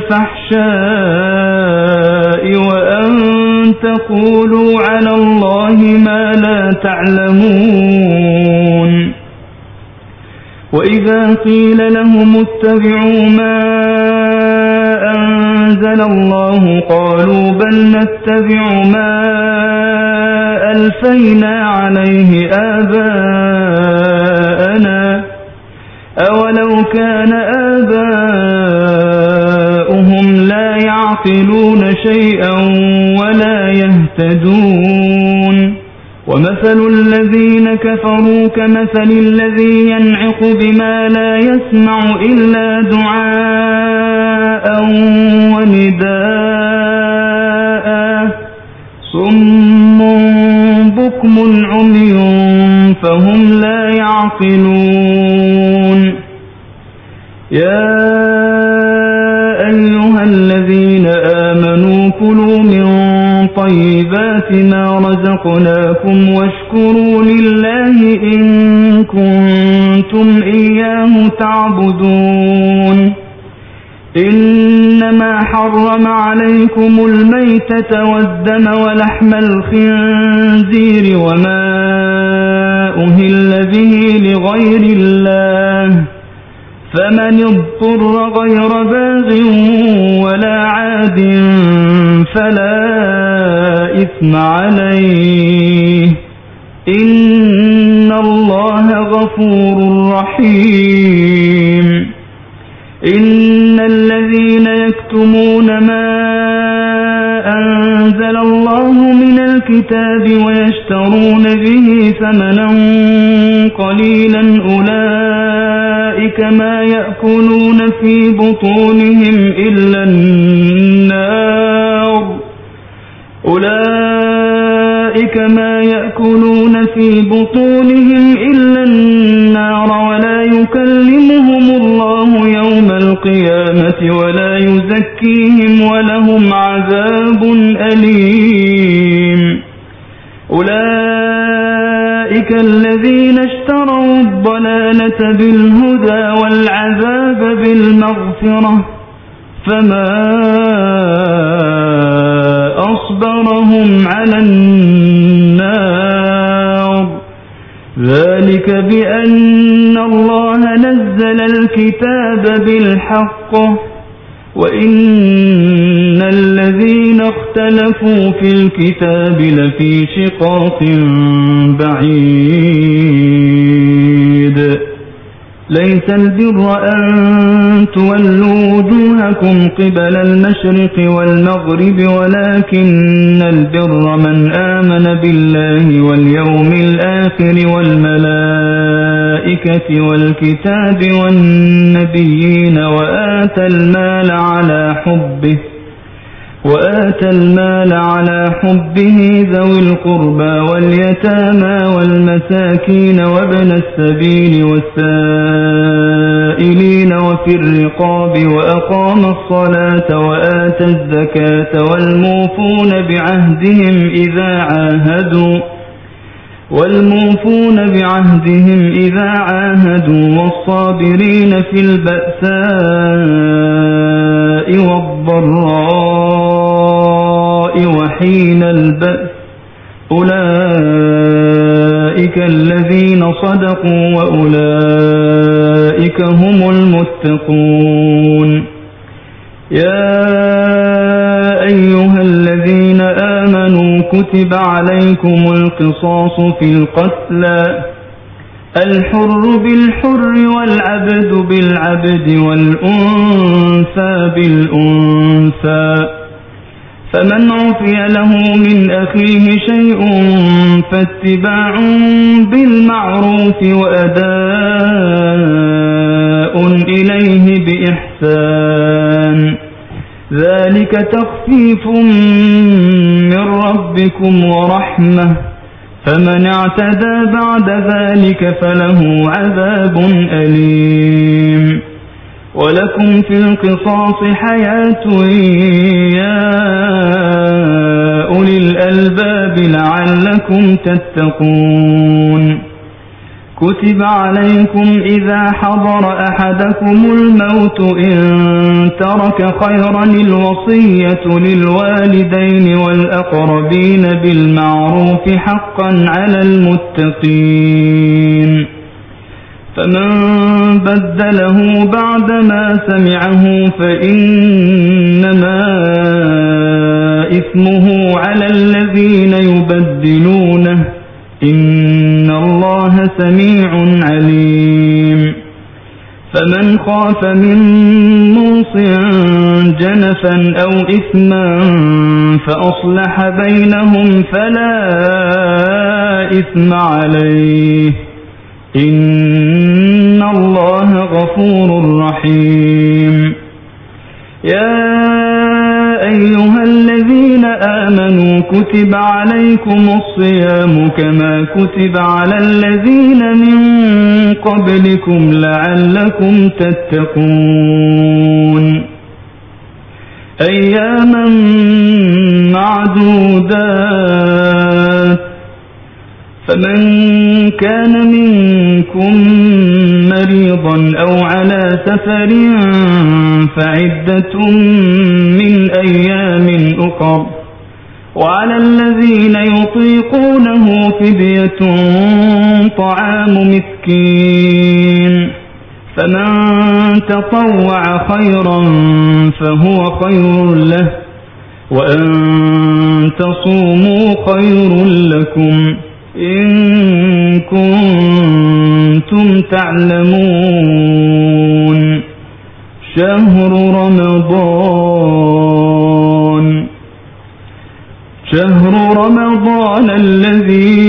والفحشاء وأن تقولوا على الله ما لا تعلمون وإذا قيل لهم اتبعوا ما أنزل الله قالوا بل نتبع ما ألفينا عليه آباءنا أولو كان آباؤهم لا يعقلون شيئا ولا يهتدون ومثل الذين كفروا كمثل الذي ينعق بما لا يسمع إلا دعاء ونداء صم بكم عمي فهم لا يعقلون يا أيها الذين آمنوا كلوا من طيبات ما رزقناكم واشكروا لله إن كنتم إياه تعبدون إنما حرم عليكم الميتة والدم ولحم الخنزير وما أهل به لغير الله فمن اضطر غير باغ ولا عاد فلا إثم عليه إن الله غفور رحيم إن الذين يكتمون ما أنزل الله من الكتاب ويشترون به ثمنا قليلا أولئك ما يأكلون في بطونهم إلا النار ولا يكلمهم الله يوم القيامة ولا يزكيهم ولهم عذاب أليم أولئك الذين اشتروا الضلالة بالهدى والعذاب بالمغفرة فما أصبرهم على النار ذلك بأن الله نزل الكتاب بالحق وإن الذين اختلفوا في الكتاب لفي شقاق بعيد ليس البر أن تولوا وجوهكم قبل المشرق والمغرب ولكن البر من آمن بالله واليوم الآخر والملائكة والكتاب والنبيين وآتى المال على حبه ذوي القربى واليتامى والمساكين وابن السبيل والسائلين وفي الرقاب وأقام الصلاة وآتى الزكاة والموفون بعهدهم إذا عاهدوا والصابرين في البأساء والضراء وحين البأس أولئك الذين صدقوا وأولئك هم المتقون يا أيها الذين آمنوا كتب عليكم القصاص في القتلى الحر بالحر والعبد بالعبد والأنثى بالأنثى فمن عفي له من أخيه شيء فاتباع بالمعروف وأداء إليه بإحسان ذلك تخفيف من ربكم ورحمة فمن اعتدى بعد ذلك فله عذاب أليم ولكم في القصاص حياة يا أولي الألباب لعلكم تتقون كتب عليكم إذا حضر أحدكم الموت إن ترك خيرا الوصية للوالدين والأقربين بالمعروف حقا على المتقين فمن بدله بعدما سمعه فإنما إثمه على الذين يبدلونه إن الله سميع عليم فمن خاف من موص جنفا أو إثما فأصلح بينهم فلا إثم عليه إن الله غفور رحيم يا أيها الذين آمنوا كتب عليكم الصيام كما كتب على الذين من قبلكم لعلكم تتقون أياما معدودات فمن كان منكم مريضا أو على سفر فعدة من أيام أخر وعلى الذين يطيقونه فدية طعام مسكين فمن تطوع خيرا فهو خير له وأن تصوموا خير لكم إن كنتم تعلمون شهر رمضان الذي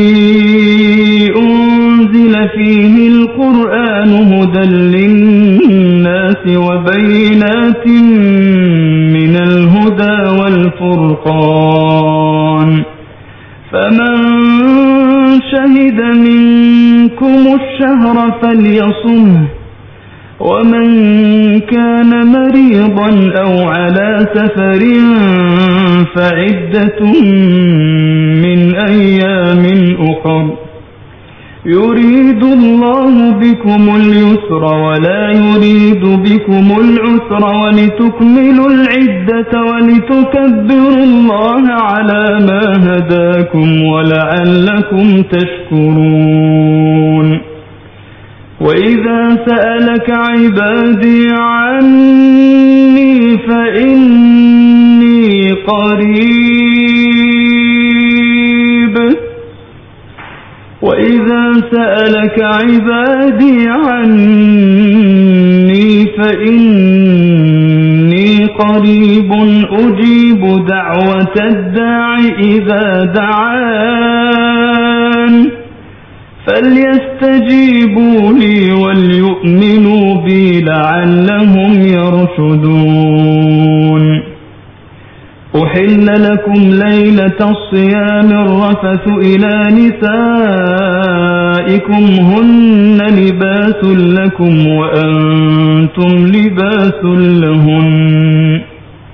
أنزل فيه القرآن هدى للناس وبينات من الهدى والفرقان فمن شهد منكم الشهر فليصمه ومن كان مريضا أو على سفر فعدة من أيام أخر يريد الله بكم اليسر ولا يريد بكم العسر ولتكملوا العدة ولتكبروا الله على ما هداكم ولعلكم تشكرون وإذا سألك عبادي عني فإني قريب وإذا سألك عبادي عني فإني قريب أجيب دعوة الداع إذا دعان فليستجيبوا لي وليؤمنوا بي لعلهم يرشدون أحل لكم ليلة الصيام الرفث إلى نسائكم هن لباس لكم وأنتم لباس لهن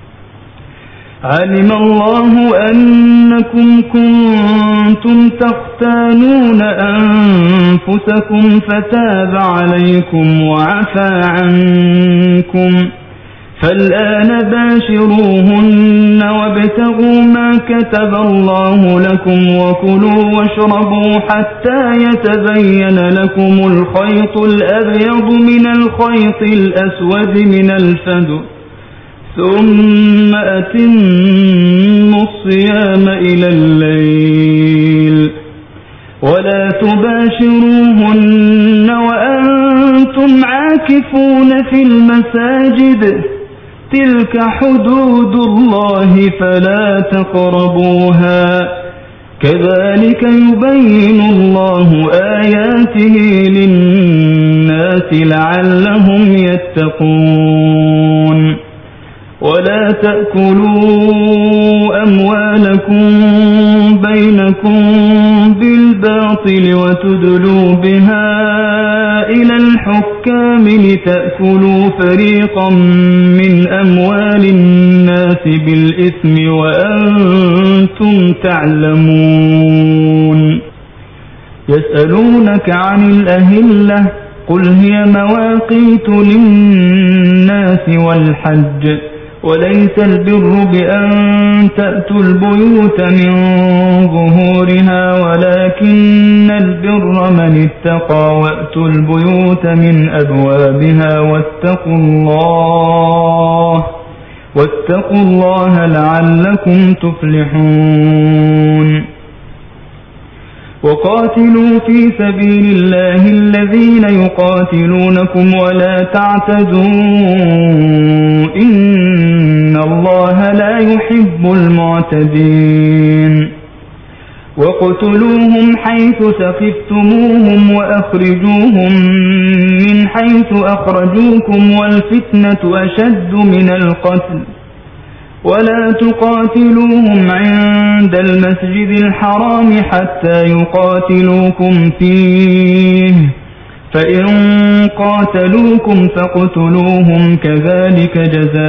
علم الله أنكم كنتم تختانون أنفسكم فتاب عليكم وعفى عنكم فالآن باشروهن وابتغوا ما كتب الله لكم وكلوا واشربوا حتى يتبين لكم الخيط الأبيض من الخيط الأسود من الفجر ثم أتموا الصيام إلى الليل ولا تباشروهن وأنتم عاكفون في المساجد تلك حدود الله فلا تقربوها كذلك يبين الله آياته للناس لعلهم يتقون ولا تأكلوا أموالكم بينكم بالباطل وتدلوا بها إلى الحكام لتأكلوا فريقا من أموال الناس بالإثم وأنتم تعلمون يسألونك عن الأهلة قل هي مواقيت للناس والحج وليس البر بأن تأتوا البيوت من ظهورها ولكن البر من اتقى وأتوا البيوت من أبوابها واتقوا الله لعلكم تفلحون وقاتلوا في سبيل الله الذين يقاتلونكم ولا تعتدوا إن الله لا يحب المعتدين واقتلوهم حيث ثقفتموهم وأخرجوهم من حيث أخرجوكم والفتنة أشد من القتل ولا تقاتلوهم عند المسجد الحرام حتى يقاتلوكم فيه فإن قاتلوكم فاقتلوهم كذلك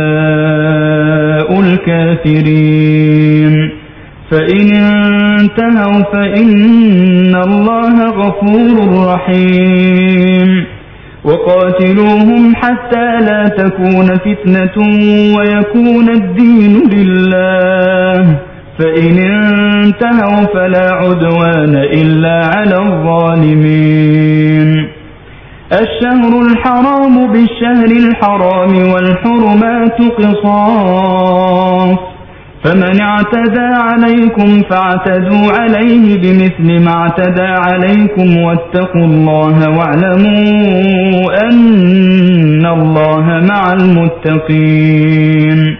جزاء الكافرين فإن انتهوا فإن الله غفور رحيم وقاتلوهم حتى لا تكون فتنة ويكون الدين لله فإن انتهوا فلا عدوان إلا على الظالمين الشهر الحرام بالشهر الحرام والحرمات قصاص فمن اعتدى عليكم فاعتدوا عليه بمثل ما اعتدى عليكم واتقوا الله واعلموا أن الله مع المتقين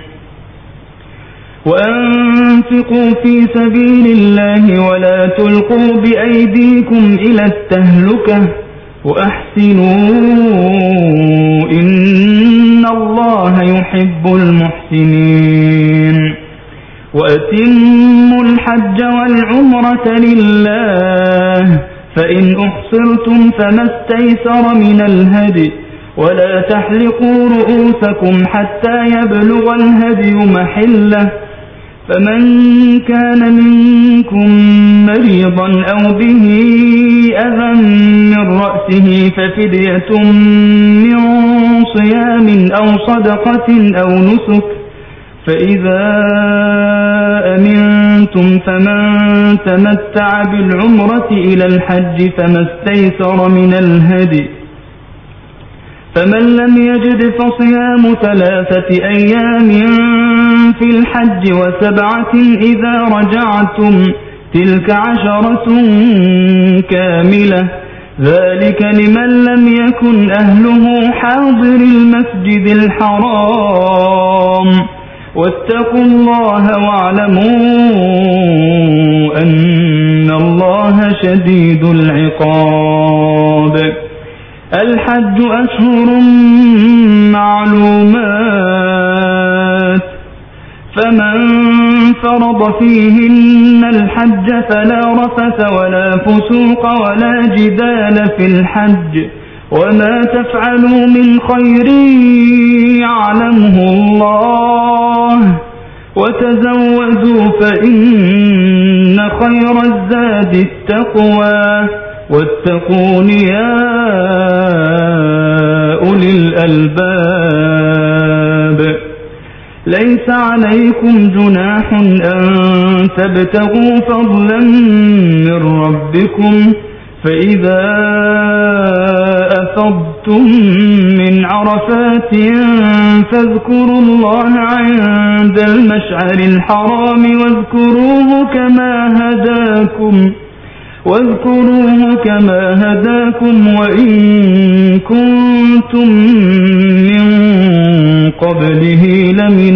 وأنفقوا في سبيل الله ولا تلقوا بأيديكم إلى التهلكة وأحسنوا إن الله يحب المحسنين وأتموا الحج والعمرة لله فإن أحصرتم فما استيسر من الهدي ولا تحلقوا رؤوسكم حتى يبلغ الهدي محله فمن كان منكم مريضا أو به أذى من رأسه ففدية من صيام أو صدقة أو نسك، فإذا أمنتم فمن تمتع بالعمرة إلى الحج فما استيسر من الهدي، فمن لم يجد فصيام 3 أيام في الحج و7 إذا رجعتم، تلك 10 كاملة، ذلك لمن لم يكن أهله حاضر المسجد الحرام. واتقوا الله واعلموا أن الله شديد العقاب. الحج أشهر معلومات، فمن فرض فيهن الحج فلا رفث ولا فسوق ولا جدال في الحج، وما تفعلوا من خير يعلمه الله، وتزودوا فإن خير الزاد التقوى، واتقون يا أولي الألباب. ليس عليكم جناح أن تبتغوا فضلا من ربكم، فإذا أفضتم من عرفات فاذكروا الله عند المشعر الحرام واذكروه كما هداكم وإن كنتم من قبله لمن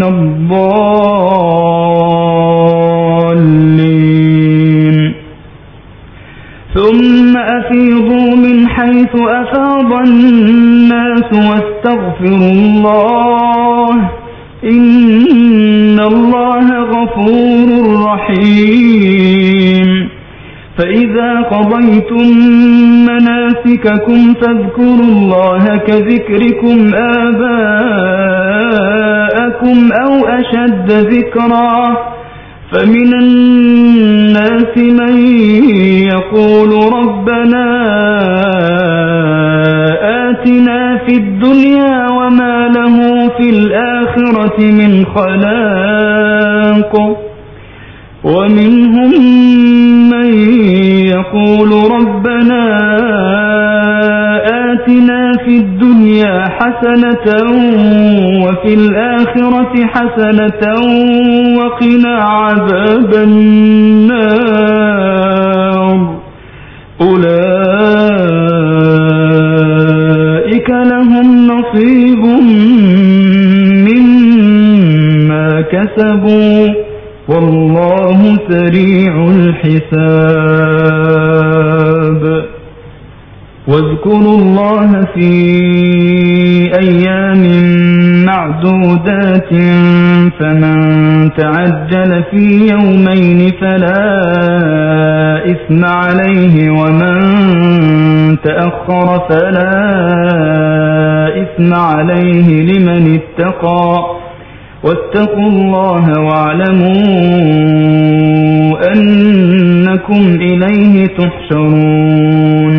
الضالين. ثم أفيضوا من حيث أفاض الناس واستغفروا الله، إن الله غفور رحيم. فإذا قضيتم مناسككم فاذكروا الله كذكركم آباءكم أو أشد ذكرا، فمن الناس من يقول ربنا آتنا في الدنيا وما له في الآخرة من خلاق، ومنهم من يقول ربنا آتنا في الدنيا حسنة وفي الآخرة حسنة وقنا عذاب النار. أولئك لهم نصيب مما كسبوا والله سريع الحساب. واذكروا الله في أيام معدودات، فمن تعجل في يومين فلا إثم عليه، ومن تأخر فلا إثم عليه لمن اتقى، واتقوا الله واعلموا أنكم إليه تحشرون.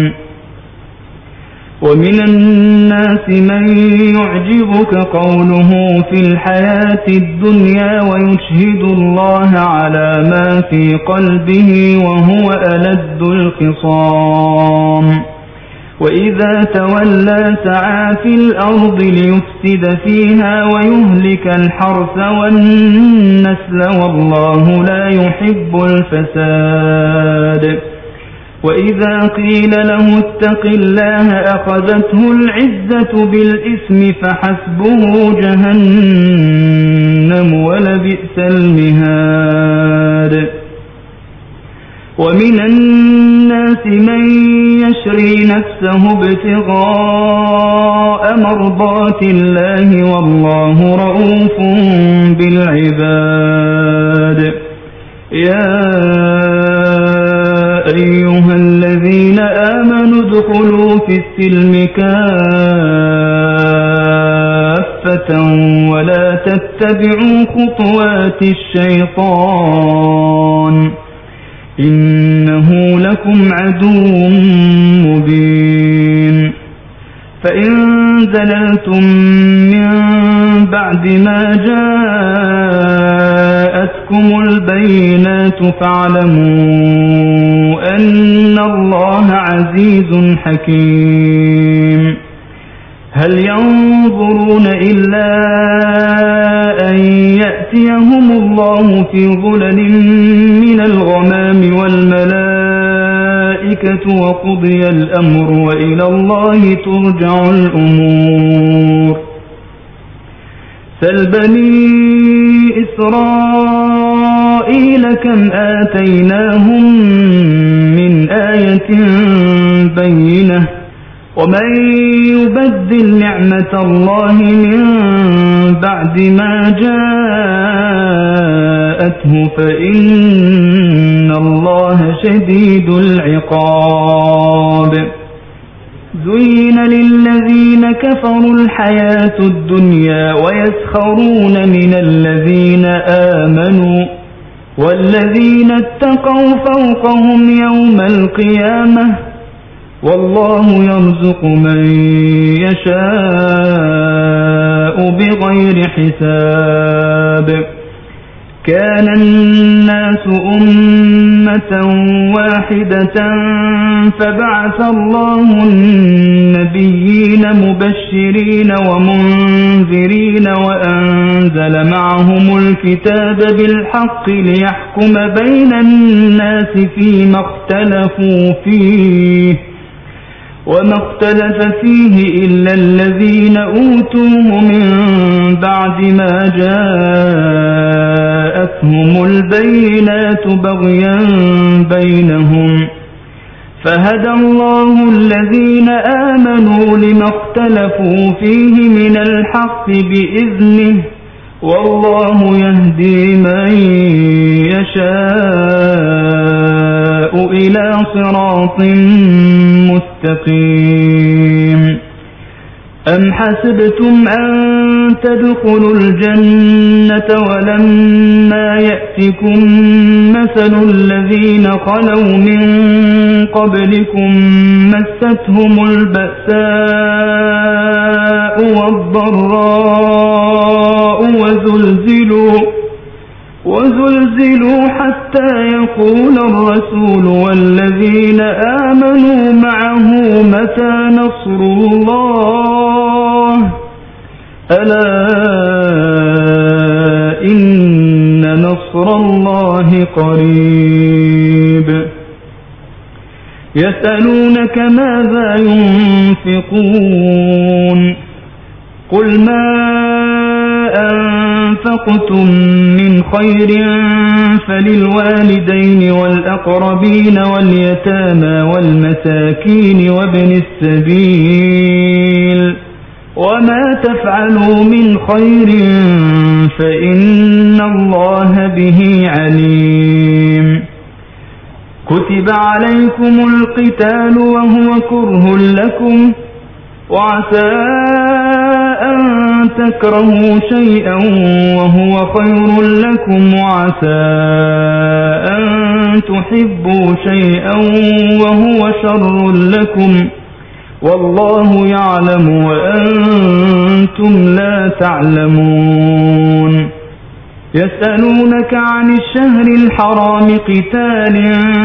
ومن الناس من يعجبك قوله في الحياة الدنيا ويشهد الله على ما في قلبه وهو ألد الخصام، وإذا تولى سعى في الأرض ليفسد فيها ويهلك الحرث والنسل والله لا يحب الفساد. وإذا قيل له اتق الله أخذته العزة بالإثم فحسبه جهنم ولبئس المهاد. ومن الناس من يشري نفسه ابتغاء مرضات الله والله رؤوف بالعباد. يا أيها الذين آمنوا ادخلوا في السلم كافة ولا تتبعوا خطوات خطوات الشيطان إنه لكم عدو مبين فإن زللتم من بعد ما جاءتكم البينات فاعلموا أن الله عزيز حكيم هل ينظرون إلا أن يأتيهم الله في ظلل من الغمام والملائكة وقضي الأمر وإلى الله ترجع الأمور سل بني إسرائيل كم آتيناهم من آية بينة ومن يبدل نعمة الله من بعد ما جاءته فإن الله شديد العقاب زين للذين كفروا الحياة الدنيا ويسخرون من الذين آمنوا والذين اتقوا فوقهم يوم القيامة والله يرزق من يشاء بغير حساب كان الناس أمة واحدة فبعث الله النبيين مبشرين ومنذرين وأنزل معهم الكتاب بالحق ليحكم بين الناس فيما اختلفوا فيه وما اختلف فيه إلا الذين أوتوه من بعد ما جاءتهم البينات بغيا بينهم فهدى الله الذين آمنوا لما اختلفوا فيه من الحق بإذنه والله يهدي من يشاء إلى صراط مستقيم أم حسبتم أن تدخلوا الجنة ولما يأتكم مثل الذين خلوا من قبلكم مستهم البأساء والضراء وزلزلوا حتى يقول الرسول والذين آمنوا معه متى نصر الله ألا إن نصر الله قريب يسألونك ماذا ينفقون قل ما أنفقتم من خير فللوالدين والأقربين واليتامى والمساكين وابن السبيل وما تفعلوا من خير فإن الله به عليم كتب عليكم القتال وهو كره لكم وعسى أن تكرهوا شيئا وهو خير لكم وعسى أن تحبوا شيئا وهو شر لكم والله يعلم وأنتم لا تعلمون يسألونك عن الشهر الحرام قتال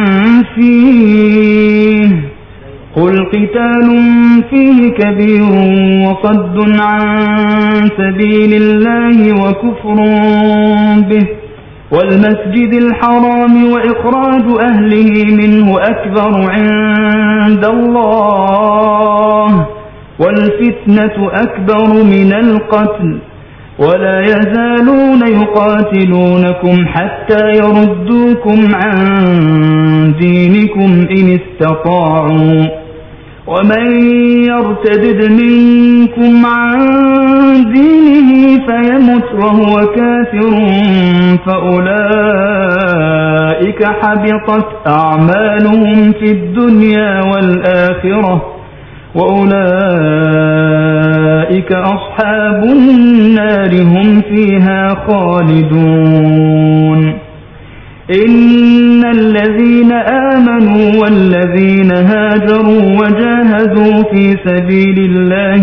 فيه قل قتال فيه كبير وصد عن سبيل الله وكفر به والمسجد الحرام وإخراج أهله منه أكبر عند الله والفتنة أكبر من القتل ولا يزالون يقاتلونكم حتى يردوكم عن دينكم إن استطاعوا ومن يرتدد منكم عن دينه فيمت وهو كافر فأولئك حبطت أعمالهم في الدنيا والآخرة وأولئك أصحاب النار هم فيها خالدون. إن الذين آمنوا والذين هاجروا وجاهدوا في سبيل الله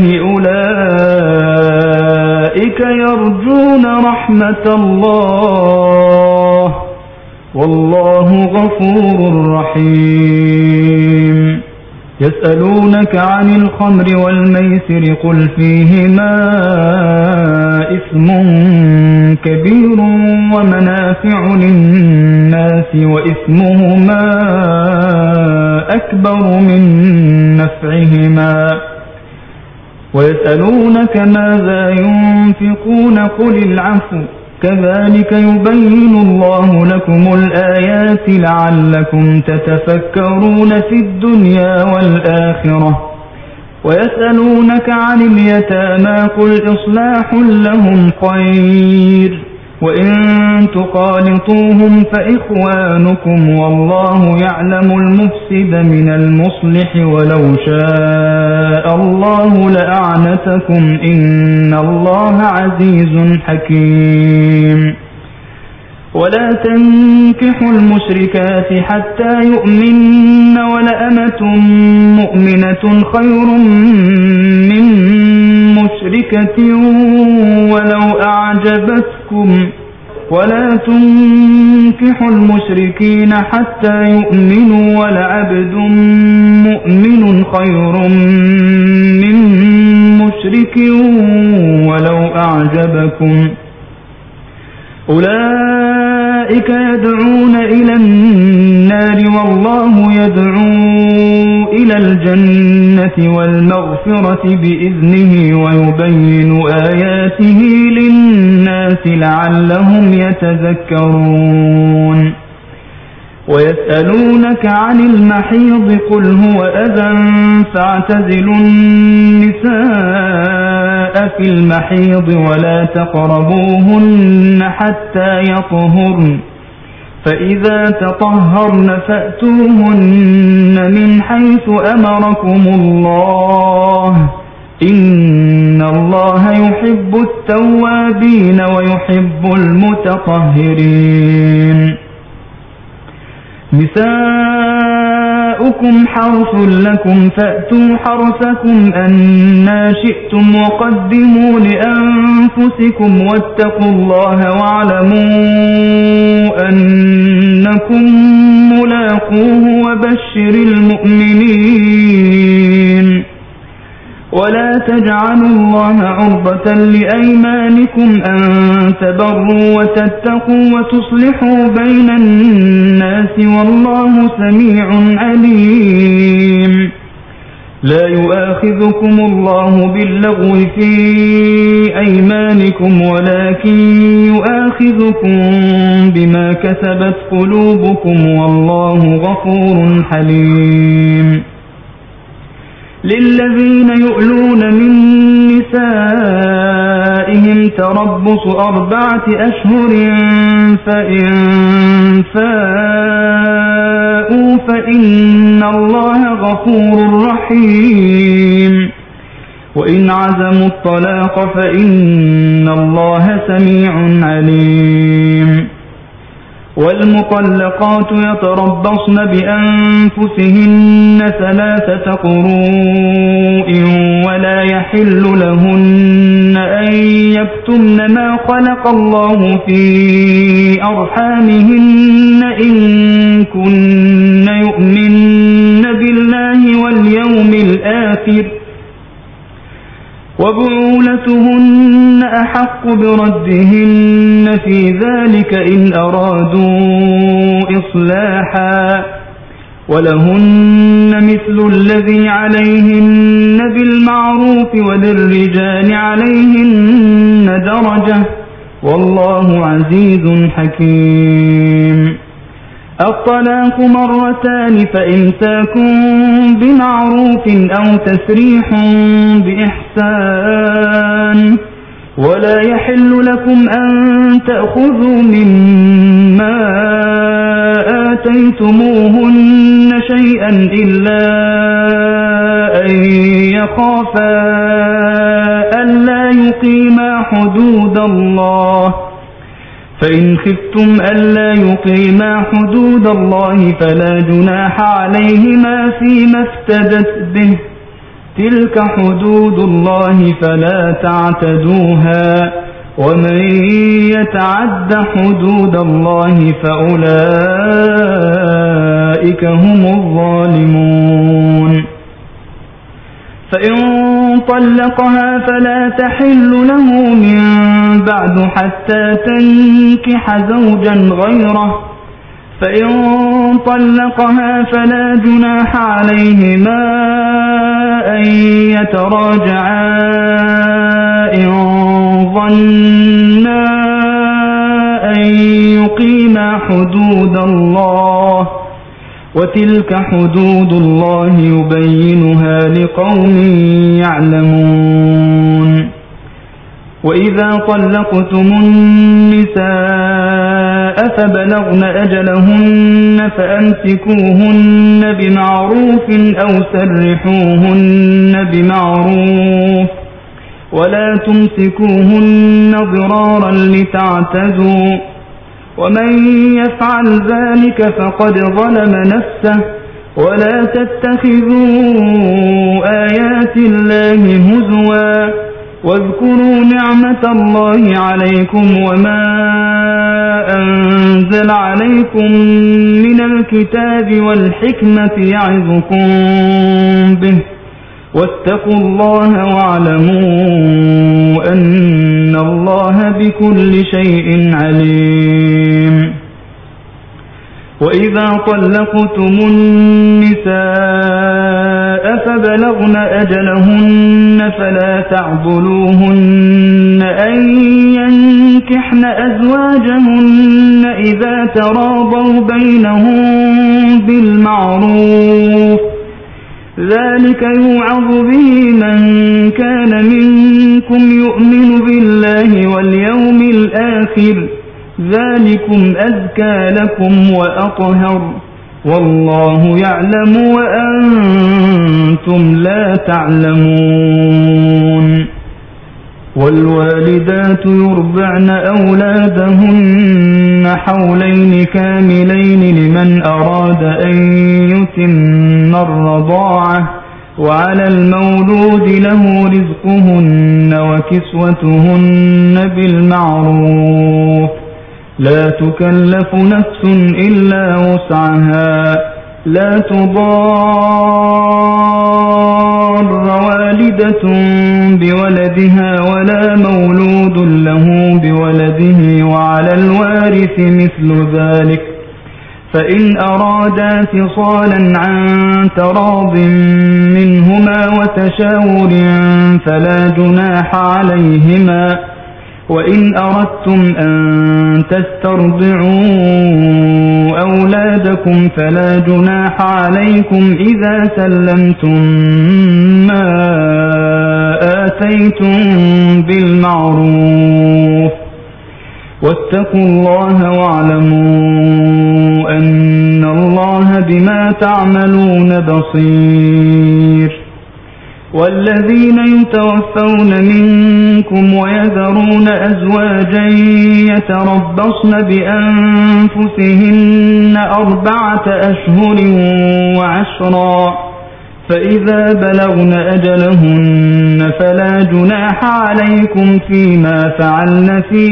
أولئك يرجون رحمة الله والله غفور رحيم. يسألونك عن الخمر والميسر قل فيهما إثم كبير ومنافع للناس وإثمهما أكبر من نفعهما ويسألونك ماذا ينفقون قل العفو كذلك يبين الله لكم الآيات لعلكم تتفكرون في الدنيا والآخرة. ويسألونك عن اليتامى قل إصلاح لهم خير وإن تخالطوهم فإخوانكم والله يعلم المفسد من المصلح ولو شاء الله لأعنتكم إن الله عزيز حكيم. ولا تنكحوا المشركات حتى يؤمن ولأمة مؤمنة خير من مشركة ولو أعجبتكم ولا تنكحوا المشركين حتى يؤمنوا ولعبد مؤمن خير من مشرك ولو أعجبكم أولئك يدعون إلى النار والله يدعو إلى الجنة والمغفرة بإذنه ويبين آياته للناس لعلهم يتذكرون. ويسألونك عن المحيض قل هو أذى فاعتزلوا النساء في المحيض ولا تقربوهن حتى يطهرن فإذا تطهرن فأتوهن من حيث أمركم الله إن الله يحب التوابين ويحب المتطهرين. نساؤكم حرث لكم فأتوا حرثكم أنى شئتم وقدموا لأنفسكم واتقوا الله واعلموا أنكم ملاقوه وبشر المؤمنين. ولا تجعلوا الله عرضة لأيمانكم أن تبروا وتتقوا وتصلحوا بين الناس والله سميع عليم. لا يؤاخذكم الله باللغو في أيمانكم ولكن يؤاخذكم بما كسبت قلوبكم والله غفور حليم. للذين يؤلون من نسائهم تربص 4 أشهر فإن فاءوا فإن الله غفور رحيم. وإن عزموا الطلاق فإن الله سميع عليم. والمطلقات يتربصن بأنفسهن 3 قروء ولا يحل لهن أن يكتمن ما خلق الله في أرحامهن إن كن يؤمن بالله واليوم الآخر وبعولتهن أحق بردهن في ذلك إن أرادوا إصلاحا ولهن مثل الذي عليهن بالمعروف وللرجال عليهن درجة والله عزيز حكيم. الطلاق 2 فإمساك بمعروف أو تسريح بإحسان ولا يحل لكم أن تأخذوا مما آتيتموهن شيئا إلا أن خفتم ألا يقيما حدود الله فلا جناح عليهما فيما افتدت به تلك حدود الله فلا تعتدوها ومن يتعد حدود الله فأولئك هم الظالمون فإن طلقها فلا تحل له من بعد حتى تنكح زوجا غيره فإن طلقها فلا جناح عليهما أن يتراجعا إن ظنا أن يقيما حدود الله وتلك حدود الله يبينها لقوم يعلمون وإذا طلقتم النساء فبلغن أجلهن فأمسكوهن بمعروف أو سرحوهن بمعروف ولا تمسكوهن ضرارا لتعتدوا ومن يفعل ذلك فقد ظلم نفسه ولا تتخذوا آيات الله هزوا واذكروا نعمة الله عليكم وما أنزل عليكم من الكتاب والحكمة يعظكم به واتقوا الله واعلموا أن الله بكل شيء عليم وإذا طلقتم النساء فبلغن أجلهن فلا تعضلوهن أن ينكحن أزواجهن إذا تراضوا بينهم بالمعروف ذلك يوعظ به من كان منكم يؤمن بالله واليوم الآخر ذلكم أزكى لكم وأطهر والله يعلم وأنتم لا تعلمون والوالدات يرضعن أولادهن حولين كاملين لمن أراد أن يتم الرضاعة وعلى المولود له رزقهن وكسوتهن بالمعروف لا تكلف نفس إلا وسعها لا تضار والدة بولدها ولا مولود له بولده وعلى الوارث مثل ذلك فإن أرادا فصالا عن تراض منهما وتشاور فلا جناح عليهما وإن أردتم أن تسترضعوا أولادكم فلا جناح عليكم إذا سلمتم ما آتيتم بالمعروف واتقوا الله واعلموا أن الله بما تعملون بصير والذين يتوفون منكم ويذرون أزواجا يتربصن بأنفسهن 4 أشهر وعشرا فإذا بلغن أجلهن فلا جناح عليكم فيما فعلن في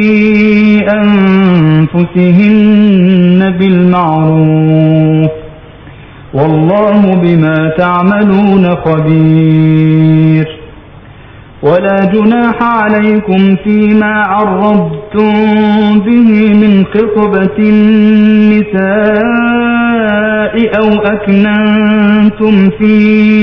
أنفسهن بالمعروف والله بما تعملون خبير ولا جناح عليكم فيما عرضتم به من خطبة النساء أو أكننتم في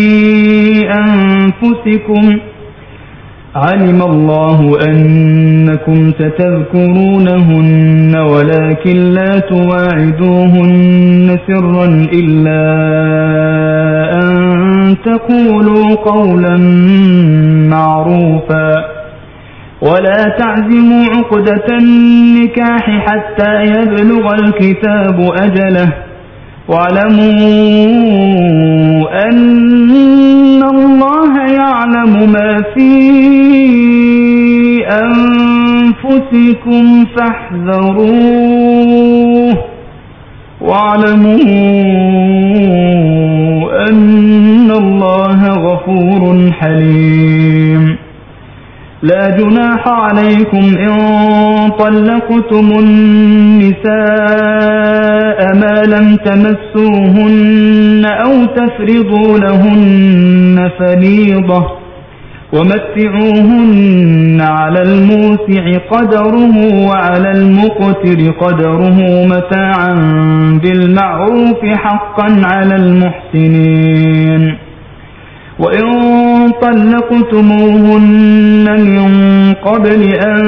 أنفسكم علم الله أنكم ستذكرونهن ولكن لا تواعدوهن سرا إلا أن تقولوا قولا معروفا ولا تعزموا عقدة النكاح حتى يبلغ الكتاب أجله واعلموا أن الله يعلم ما في أنفسكم فاحذروه واعلموا أن الله غفور حليم. لا جناح عليكم إن طلقتم النساء ما لم تمسوهن أو تفرضوا لهن فريضة ومتعوهن على الموسع قدره وعلى المقتر قدره متاعا بالمعروف حقا على المحسنين. وإن طلقتموهن من قبل أن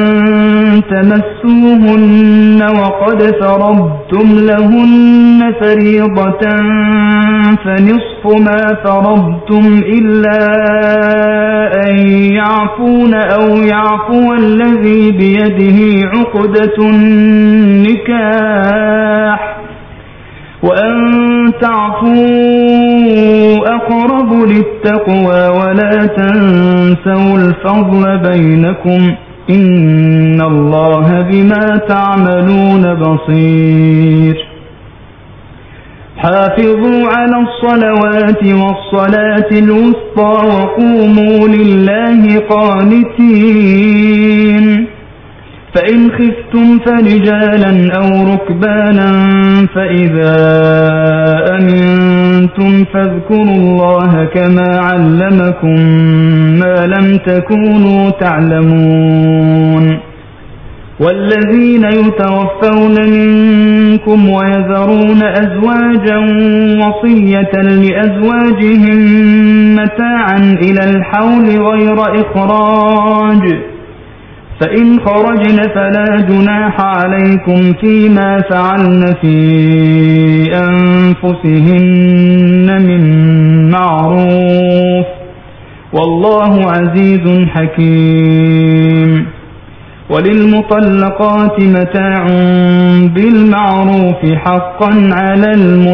تمسوهن وقد فرضتم لهن فريضة فنصف ما فرضتم إلا أن يعفون أو يعفو الذي بيده عقدة النكاح وأن تعفوا أقرب للتقوى ولا تنسوا الفضل بينكم إن الله بما تعملون بصير. حافظوا على الصلوات والصلاة الوسطى وقوموا لله قانتين. فإن خفتم فرجالا أو ركبانا فإذا أمنتم فاذكروا الله كما علمكم ما لم تكونوا تعلمون. والذين يتوفون منكم ويذرون أزواجا وصية لأزواجهم متاعا إلى الحول غير إخراج فإن خرجن فلا جناح عليكم فيما فعلن في أنفسهن من معروف والله عزيز حكيم. وللمطلقات متاع بالمعروف حقا على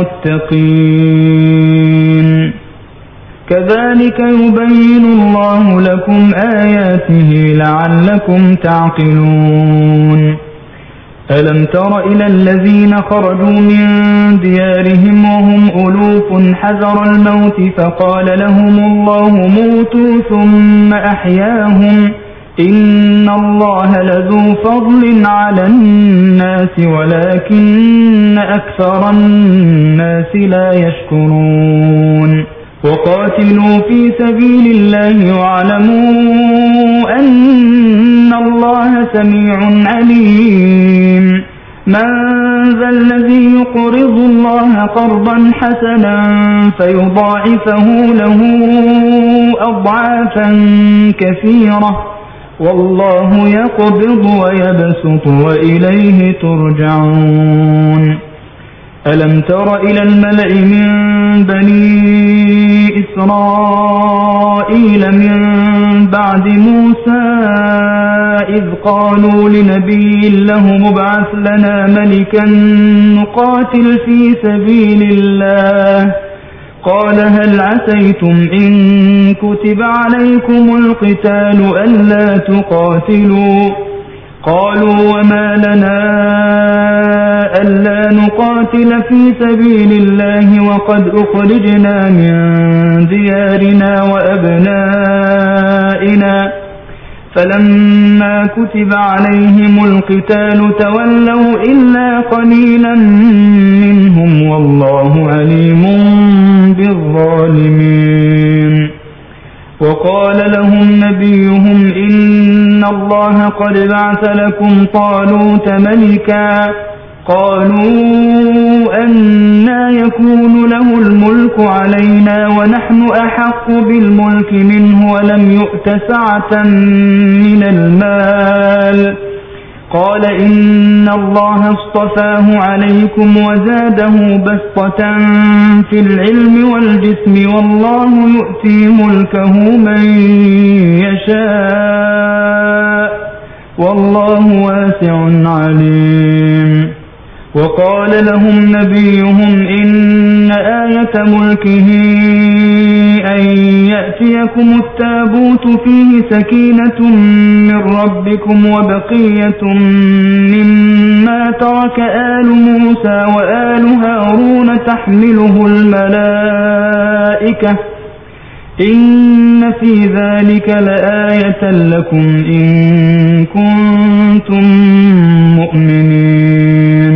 المتقين. كذلك يبين الله لكم آياته لعلكم تعقلون. ألم تر إلى الذين خرجوا من ديارهم وهم ألوف حذر الموت فقال لهم الله موتوا ثم أحياهم إن الله لذو فضل على الناس ولكن أكثر الناس لا يشكرون. وقاتلوا في سبيل الله واعلموا أن الله سميع عليم. من ذا الذي يقرض الله قرضا حسنا فيضاعفه له أضعافا كثيرة والله يقبض ويبسط وإليه ترجعون. ألم تر إلى الملأ من بني إسرائيل من بعد موسى إذ قالوا لنبي له ابعث لنا ملكا نقاتل في سبيل الله قال هل عسيتم إن كتب عليكم القتال ألا تقاتلوا قالوا وما لنا ألا نقاتل في سبيل الله وقد أخرجنا من ديارنا وأبنائنا فلما كتب عليهم القتال تولوا إلا قليلا منهم والله عليم بالظالمين. وقال لهم نبيهم إن الله قد بعث لكم طالوت ملكا قالوا أنى يكون له الملك علينا ونحن أحق بالملك منه ولم يؤت سعة من المال قال إن الله اصطفاه عليكم وزاده بسطة في العلم والجسم والله يؤتي ملكه من يشاء والله واسع عليم. وقال لهم نبيهم إن آية ملكه أن يأتيكم التابوت فيه سكينة من ربكم وبقية مما ترك آل موسى وآل هارون تحمله الملائكة إن في ذلك لآية لكم إن كنتم مؤمنين.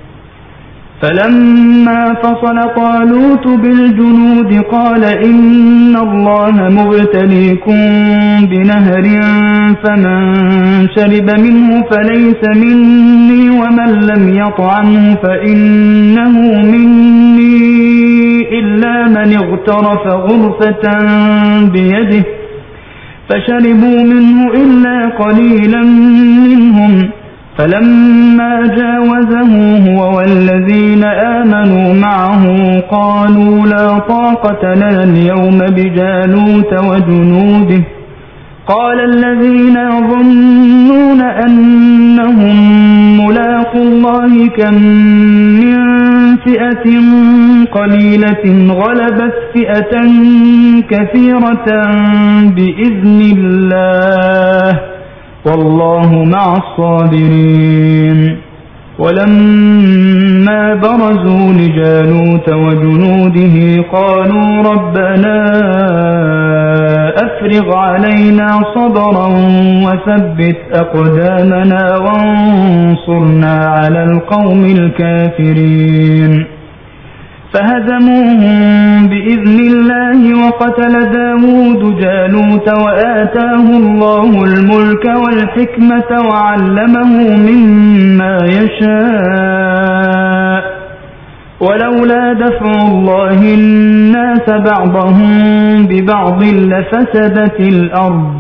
فلما فصل طالوت بالجنود قال إن الله مبتليكم بنهر فمن شرب منه فليس مني ومن لم يطعمه فإنه مني إلا من اغترف غرفة بيده فشربوا منه إلا قليلا منهم فلما جاوزه هو والذين آمنوا معه قالوا لا طاقة لنا اليوم بجالوت وجنوده قال الذين يظنون أنهم ملاقو الله كم من فئة قليلة غلبت فئة كثيرة بإذن الله والله مع الصابرين. ولما برزوا لجالوت وجنوده قالوا ربنا أفرغ علينا صبرا وثبت أقدامنا وانصرنا على القوم الكافرين. فهزموهم بإذن الله وقتل داود جالوت وآتاه الله الملك والحكمة وعلمه مما يشاء ولولا دفع الله الناس بعضهم ببعض لفسدت الأرض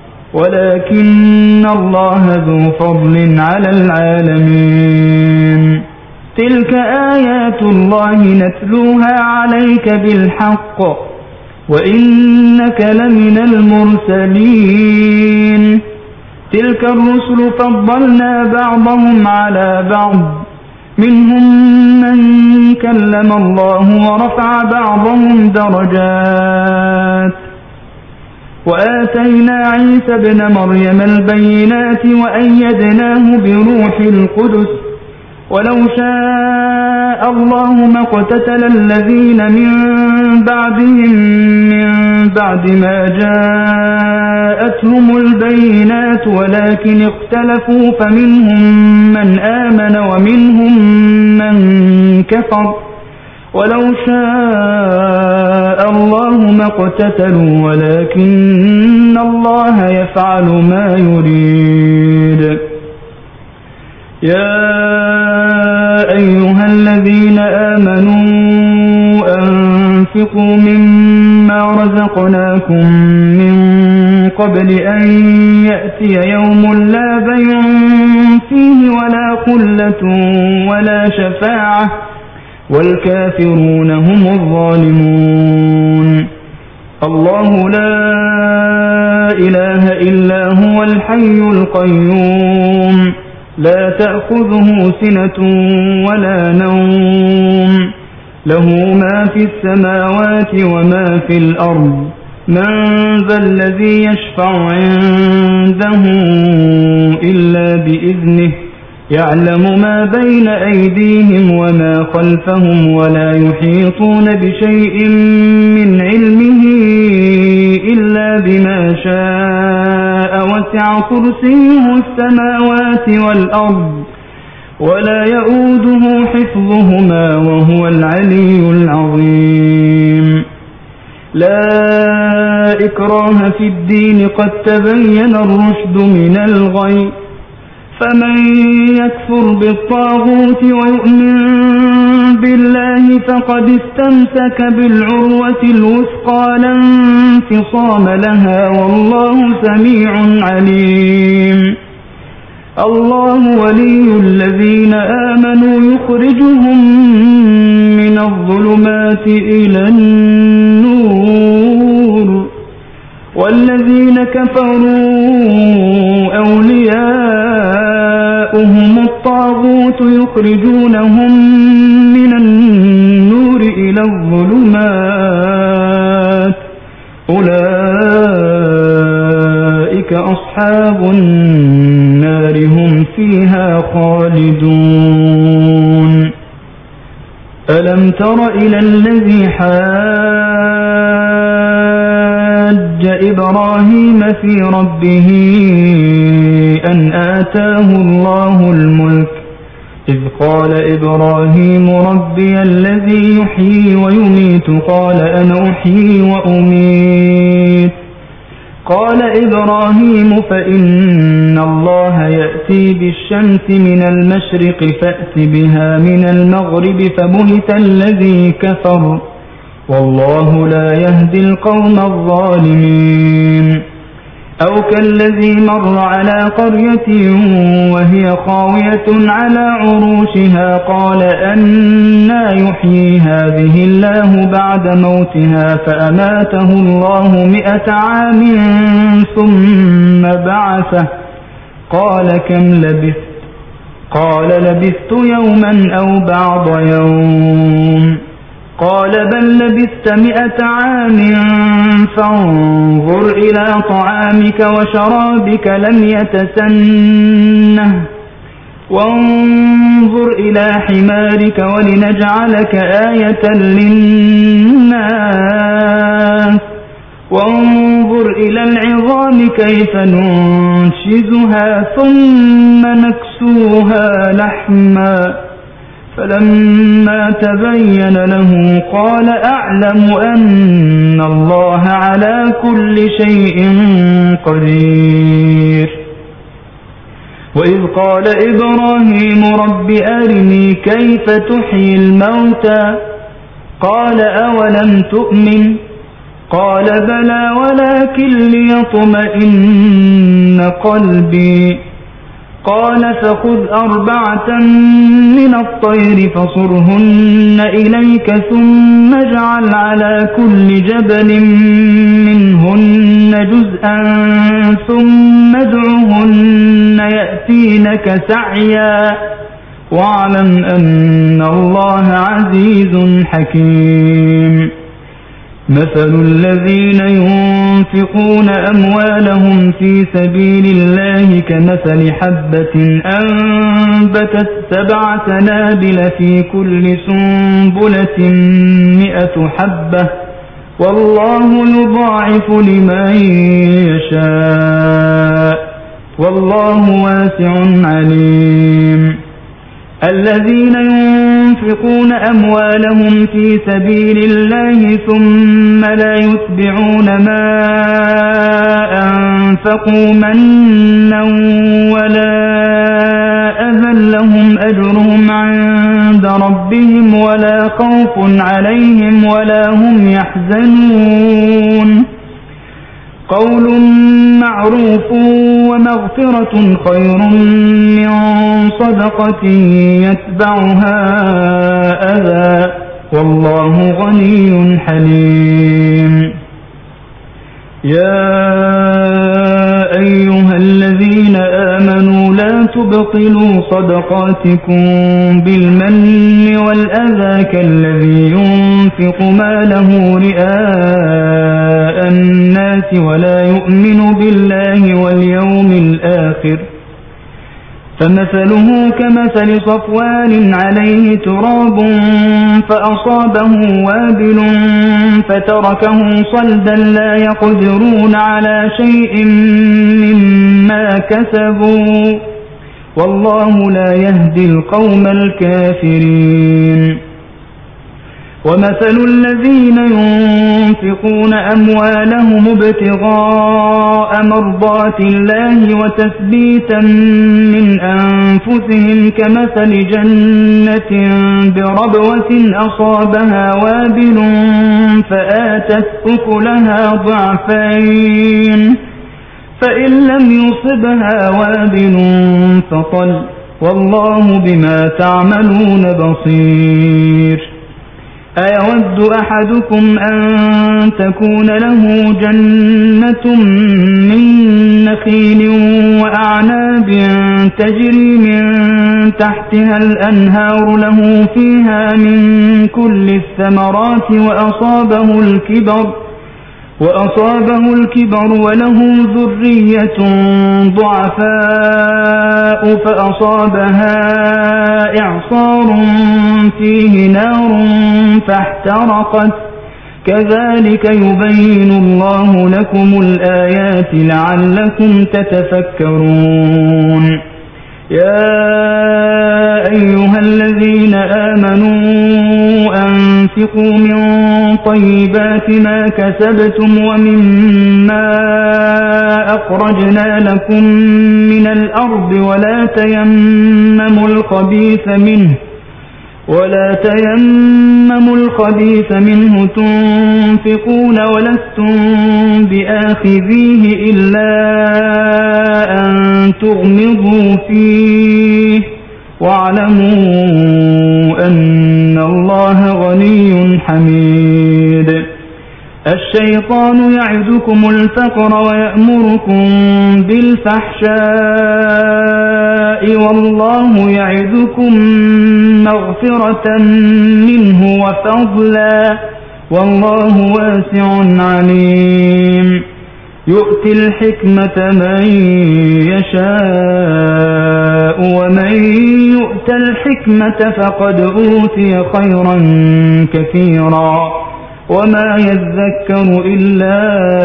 ولكن الله ذو فضل على العالمين. تلك آيات الله نتلوها عليك بالحق وإنك لمن المرسلين. تلك الرسل فضلنا بعضهم على بعض منهم من كلم الله ورفع بعضهم درجات وآتينا عيسى ابن مريم البينات وأيدناه بروح القدس ولو شاء الله ما اقتتل الذين من بعدهم من بعد ما جاءتهم البينات ولكن اختلفوا فمنهم من آمن ومنهم من كفر ولو شاء الله ما اقتتلوا ولكن الله يفعل ما يريد. يا أيها الذين آمنوا أنفقوا مما رزقناكم من قبل أن يأتي يوم لا بيع فيه ولا خلة ولا شفاعة والكافرون هم الظالمون. الله لا إله إلا هو الحي القيوم لا تأخذه سنة ولا نوم له ما في السماوات وما في الأرض من ذا الذي يشفع عنده إلا بإذنه يعلم ما بين أيديهم وما خلفهم ولا يحيطون بشيء من علمه إلا بما شاء وسع كرسيه السماوات والأرض ولا يؤوده حفظهما وهو العلي العظيم. لا إكراه في الدين قد تبين الرشد من الغي فمن يكفر بالطاغوت ويؤمن بالله فقد استمسك بالعروة الوثقى لا انفصام لها والله سميع عليم. الله ولي الذين آمنوا يخرجهم من الظلمات إلى النور والذين كفروا أولياؤهم الطاغوت يخرجونهم من النور إلى الظلمات أولئك النار هم فيها خالدون ألم تر إلى الذي حاج إبراهيم في ربه أن آتاه الله الملك إذ قال إبراهيم ربي الذي يحيي ويميت قال أنا أحيي وأميت قال إبراهيم فإن الله يأتي بالشمس من المشرق فأت بها من المغرب فبهت الذي كفر والله لا يهدي القوم الظالمين أو كالذي مر على قرية وهي خاوية على عروشها قال أنى يحيي هذه الله بعد موتها فأماته الله 100 عام ثم بعثه قال كم لبثت قال لبثت يوما أو بعض يوم قال بل لبثت 100 عام فانظر إلى طعامك وشرابك لم يتسنه وانظر إلى حمارك ولنجعلك آية للناس وانظر إلى العظام كيف ننشزها ثم نكسوها لحما فلما تبين له قال أعلم أن الله على كل شيء قدير وإذ قال إبراهيم رب أرني كيف تحيي الموتى قال أولم تؤمن قال بلى ولكن ليطمئن قلبي قال فخذ 4 من الطير فصرهن إليك ثم اجعل على كل جبل منهن جزءا ثم ادعهن يأتينك سعيا واعلم أن الله عزيز حكيم مثل الذين ينفقون أموالهم في سبيل الله كمثل حبة أنبتت 7 سنابل في كل سنبلة 100 حبة والله يضاعف لمن يشاء والله واسع عليم الذين ينفقون أموالهم في سبيل الله ثم لا يتبعون ما أنفقوا منا ولا أذى لهم أجرهم عند ربهم ولا خوف عليهم ولا هم يحزنون قول معروف ومغفرة خير من صدقة يتبعها أذى والله غني حليم يا أيها الذين آمنوا لا تبطلوا صدقاتكم بالمن والأذى كالذي ينفق ماله رئاء الناس ولا يؤمن بالله واليوم الآخر فمثله كمثل صفوان عليه تراب فأصابه وابل فتركه صلدا لا يقدرون على شيء مما كسبوا والله لا يهدي القوم الكافرين ومثل الذين ينفقون أموالهم ابتغاء مرضات الله وتثبيتا من أنفسهم كمثل جنة بربوة أصابها وابل فآتت أكلها ضعفين فإن لم يصبها وابل فطل والله بما تعملون بصير أيود أحدكم أن تكون له جنة من نخيل وأعناب تجري من تحتها الأنهار له فيها من كل الثمرات وأصابه الكبر وله ذرية ضعفاء فأصابها إعصار فيه نار فاحترقت كذلك يبين الله لكم الآيات لعلكم تتفكرون يا أيها الذين آمنوا أنفقوا من طيبات ما كسبتم ومما أخرجنا لكم من الأرض ولا تيمموا الخبيث منه تنفقون ولستم بآخذيه إلا أن تغمضوا فيه واعلموا أن الله غني حميد الشيطان يعدكم الفقر ويأمركم بالفحشاء والله يعدكم مغفرة منه وفضلا والله واسع عليم يؤتي الحكمة من يشاء ومن يؤت الحكمة فقد أوتي خيرا كثيرا وما يذكر إلا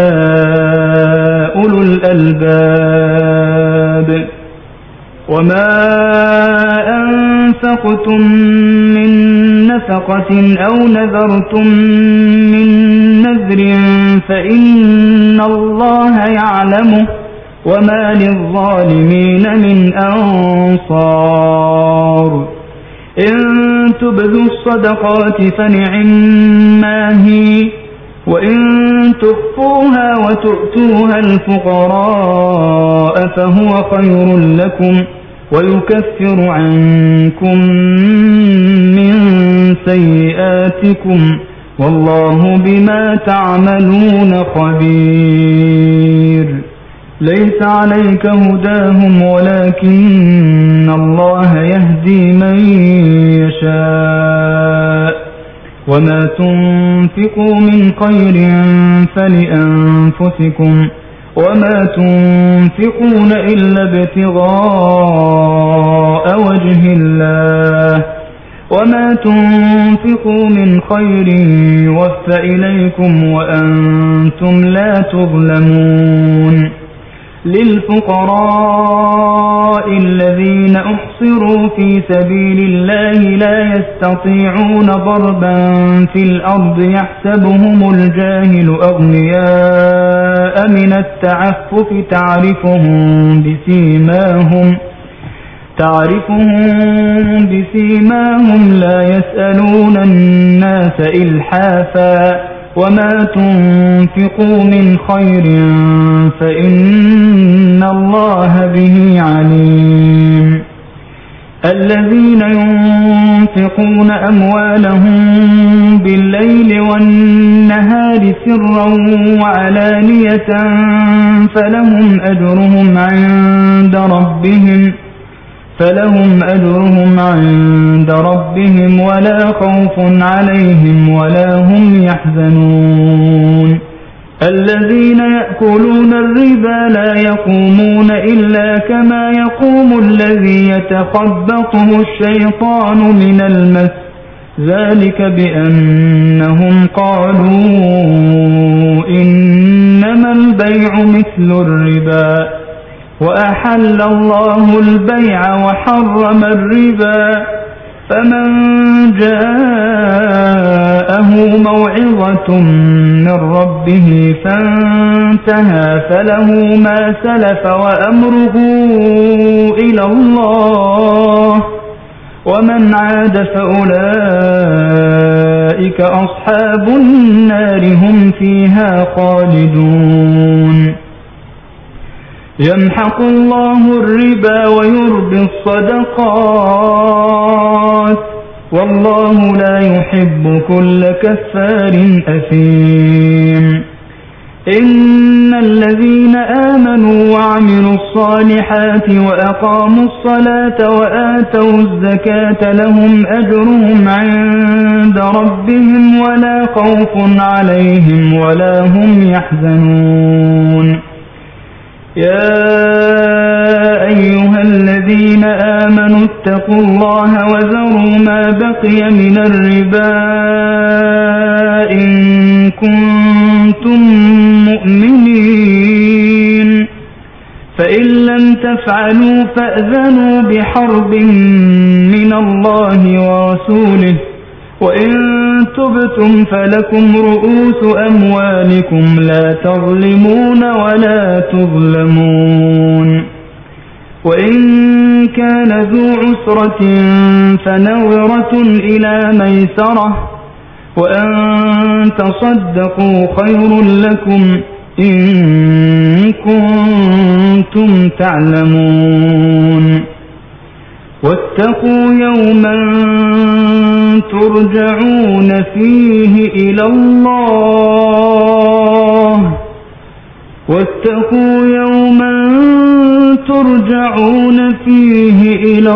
أولو الألباب وما أنفقتم من نفقة أو نذرتم من نذر فإن الله يعلمه وما للظالمين من أنصار إن تبدوا الصدقات فنعما هي وإن تخفوها وتؤتوها الفقراء فهو خير لكم ويكفر عنكم من سيئاتكم والله بما تعملون خبير ليس عليك هداهم ولكن الله يهدي من يشاء وما تنفقوا من خير فلأنفسكم وما تنفقون إلا ابتغاء وجه الله وما تنفقوا من خير يوفى إليكم وأنتم لا تظلمون للفقراء الذين أحصروا في سبيل الله لا يستطيعون ضربا في الأرض يحسبهم الجاهل أغنياء من التعفف تعرفهم بسيماهم لا يسألون الناس إلحافا وما تنفقوا من خير فإن الله به عليم الذين ينفقون أموالهم بالليل والنهار سرا وعلانية فلهم أجرهم عند ربهم ولا خوف عليهم ولا هم يحزنون الذين يأكلون الربا لا يقومون إلا كما يقوم الذي يتخبطه الشيطان من المس ذلك بأنهم قالوا إنما البيع مثل الربا وأحل الله البيع وحرم الربا فمن جاءه موعظة من ربه فانتهى فله ما سلف وأمره إلى الله ومن عاد فأولئك أصحاب النار هم فيها خالدون يمحق الله الربا ويربي الصدقات والله لا يحب كل كفار أثيم إن الذين آمنوا وعملوا الصالحات وأقاموا الصلاة وآتوا الزكاة لهم أجرهم عند ربهم ولا خوف عليهم ولا هم يحزنون يا أيها الذين آمنوا اتقوا الله وذروا ما بقي من الربا إن كنتم مؤمنين فإن لم تفعلوا فأذنوا بحرب من الله ورسوله وإن تبتم فلكم رؤوس أموالكم لا تظلمون ولا تظلمون وإن كان ذو عسرة فنظرة إلى ميسرة وأن تصدقوا خير لكم إن كنتم تعلمون واتقوا يوما ترجعون فيه إلى الله واتقوا يوما ترجعون فيه إلى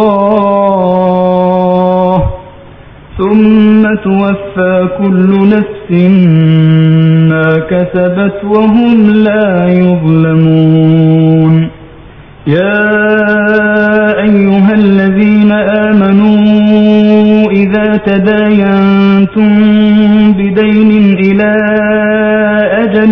الله ثم توفى كل نفس ما كسبت وهم لا يظلمون يا أيها الذين آمنوا إذا تداينتم بدين إلى أجل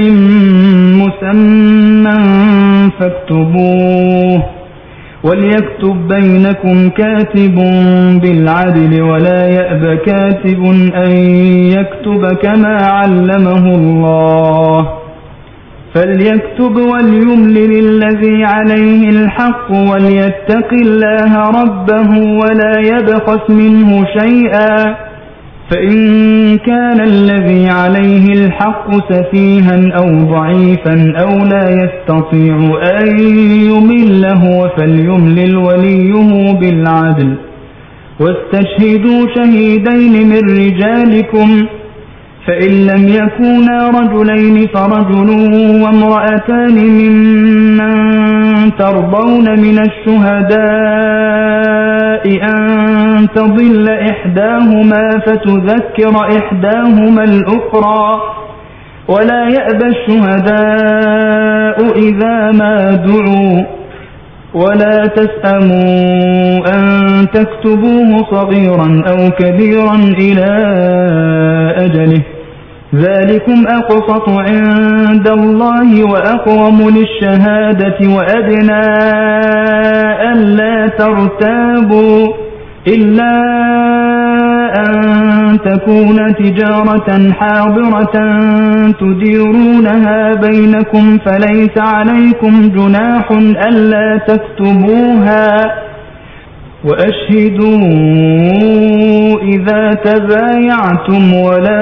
مسمى فاكتبوه وليكتب بينكم كاتب بالعدل ولا يأب كاتب أن يكتب كما علمه الله فليكتب وليملل الذي عليه الحق وليتق الله ربه ولا يبخس منه شيئا فإن كان الذي عليه الحق سفيها أو ضعيفا أو لا يستطيع أن يمله فليملل وليه بالعدل واستشهدوا شهيدين من رجالكم فإن لم يكونا رجلين فرجل وامرأتان ممن ترضون من الشهداء أن تضل إحداهما فتذكر إحداهما الأخرى ولا يأبى الشهداء إذا ما دعوا ولا تسأموا أن تكتبوه صغيرا أو كبيرا إلى أجله ذلكم أقسط عند الله وأقوم للشهادة وأدنى ألا ترتابوا إلا أن تكون تجارة حاضرة تديرونها بينكم فليس عليكم جناح ألا تكتبوها وأشهدوا إذا تبايعتم ولا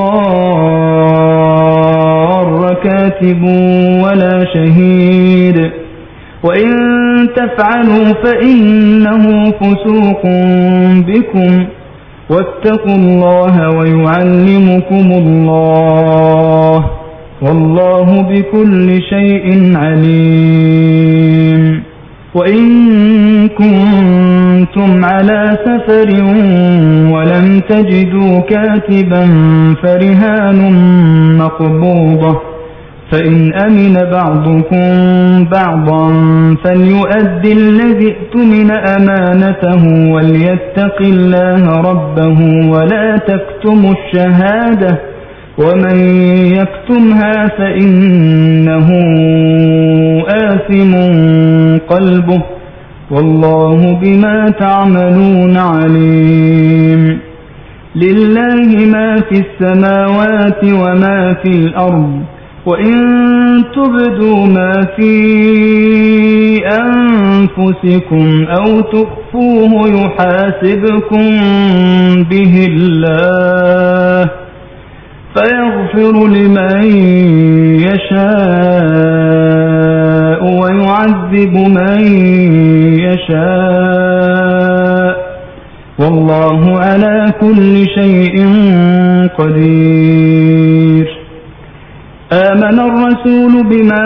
يضار كاتب ولا شهيد وإن تفعلوا فإنه فسوق بكم واتقوا الله ويعلمكم الله والله بكل شيء عليم وإن كنتم على سفر ولم تجدوا كاتبا فرهان مقبوضة فإن أمن بعضكم بعضا فليؤدي الذي اؤتمن أمانته وليتق الله ربه ولا تكتموا الشهادة ومن يكتمها فإنه آثم قلبه والله بما تعملون عليم لله ما في السماوات وما في الأرض وإن تبدوا ما في أنفسكم أو تخفوه يحاسبكم به الله فيغفر لمن يشاء ويعذب من يشاء والله على كل شيء قدير آمن الرسول بما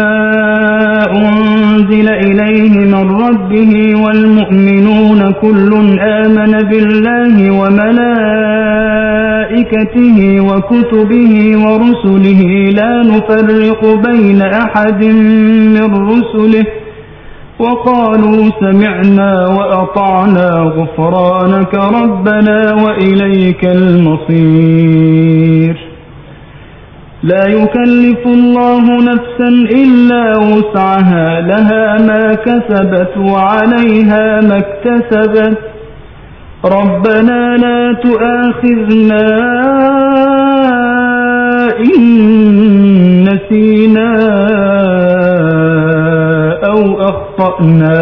أنزل إليه من ربه والمؤمنون كل آمن بالله وملائكته وملائكته وكتبه ورسله لا نفرق بين أحد من رسله وقالوا سمعنا وأطعنا غفرانك ربنا وإليك المصير. لا يكلف الله نفسا إلا وسعها لها ما كسبت وعليها ما اكتسبت ربنا لا تؤاخذنا إن نسينا أو أخطأنا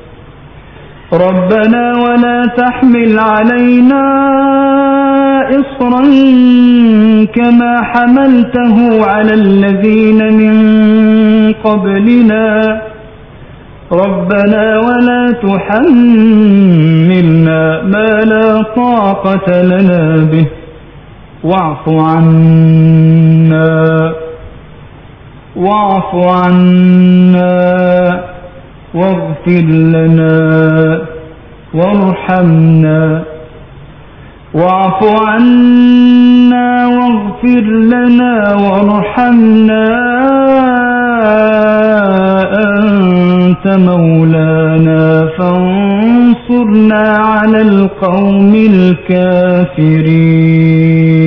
ربنا ولا تحمل علينا إصرا كما حملته على الذين من قبلنا ربنا ولا تحملنا ما لا طاقة لنا به واعف عنا واغفر لنا وارحمنا واعف عنا واغفر لنا وارحمنا أنت مولانا فانصرنا على القوم الكافرين.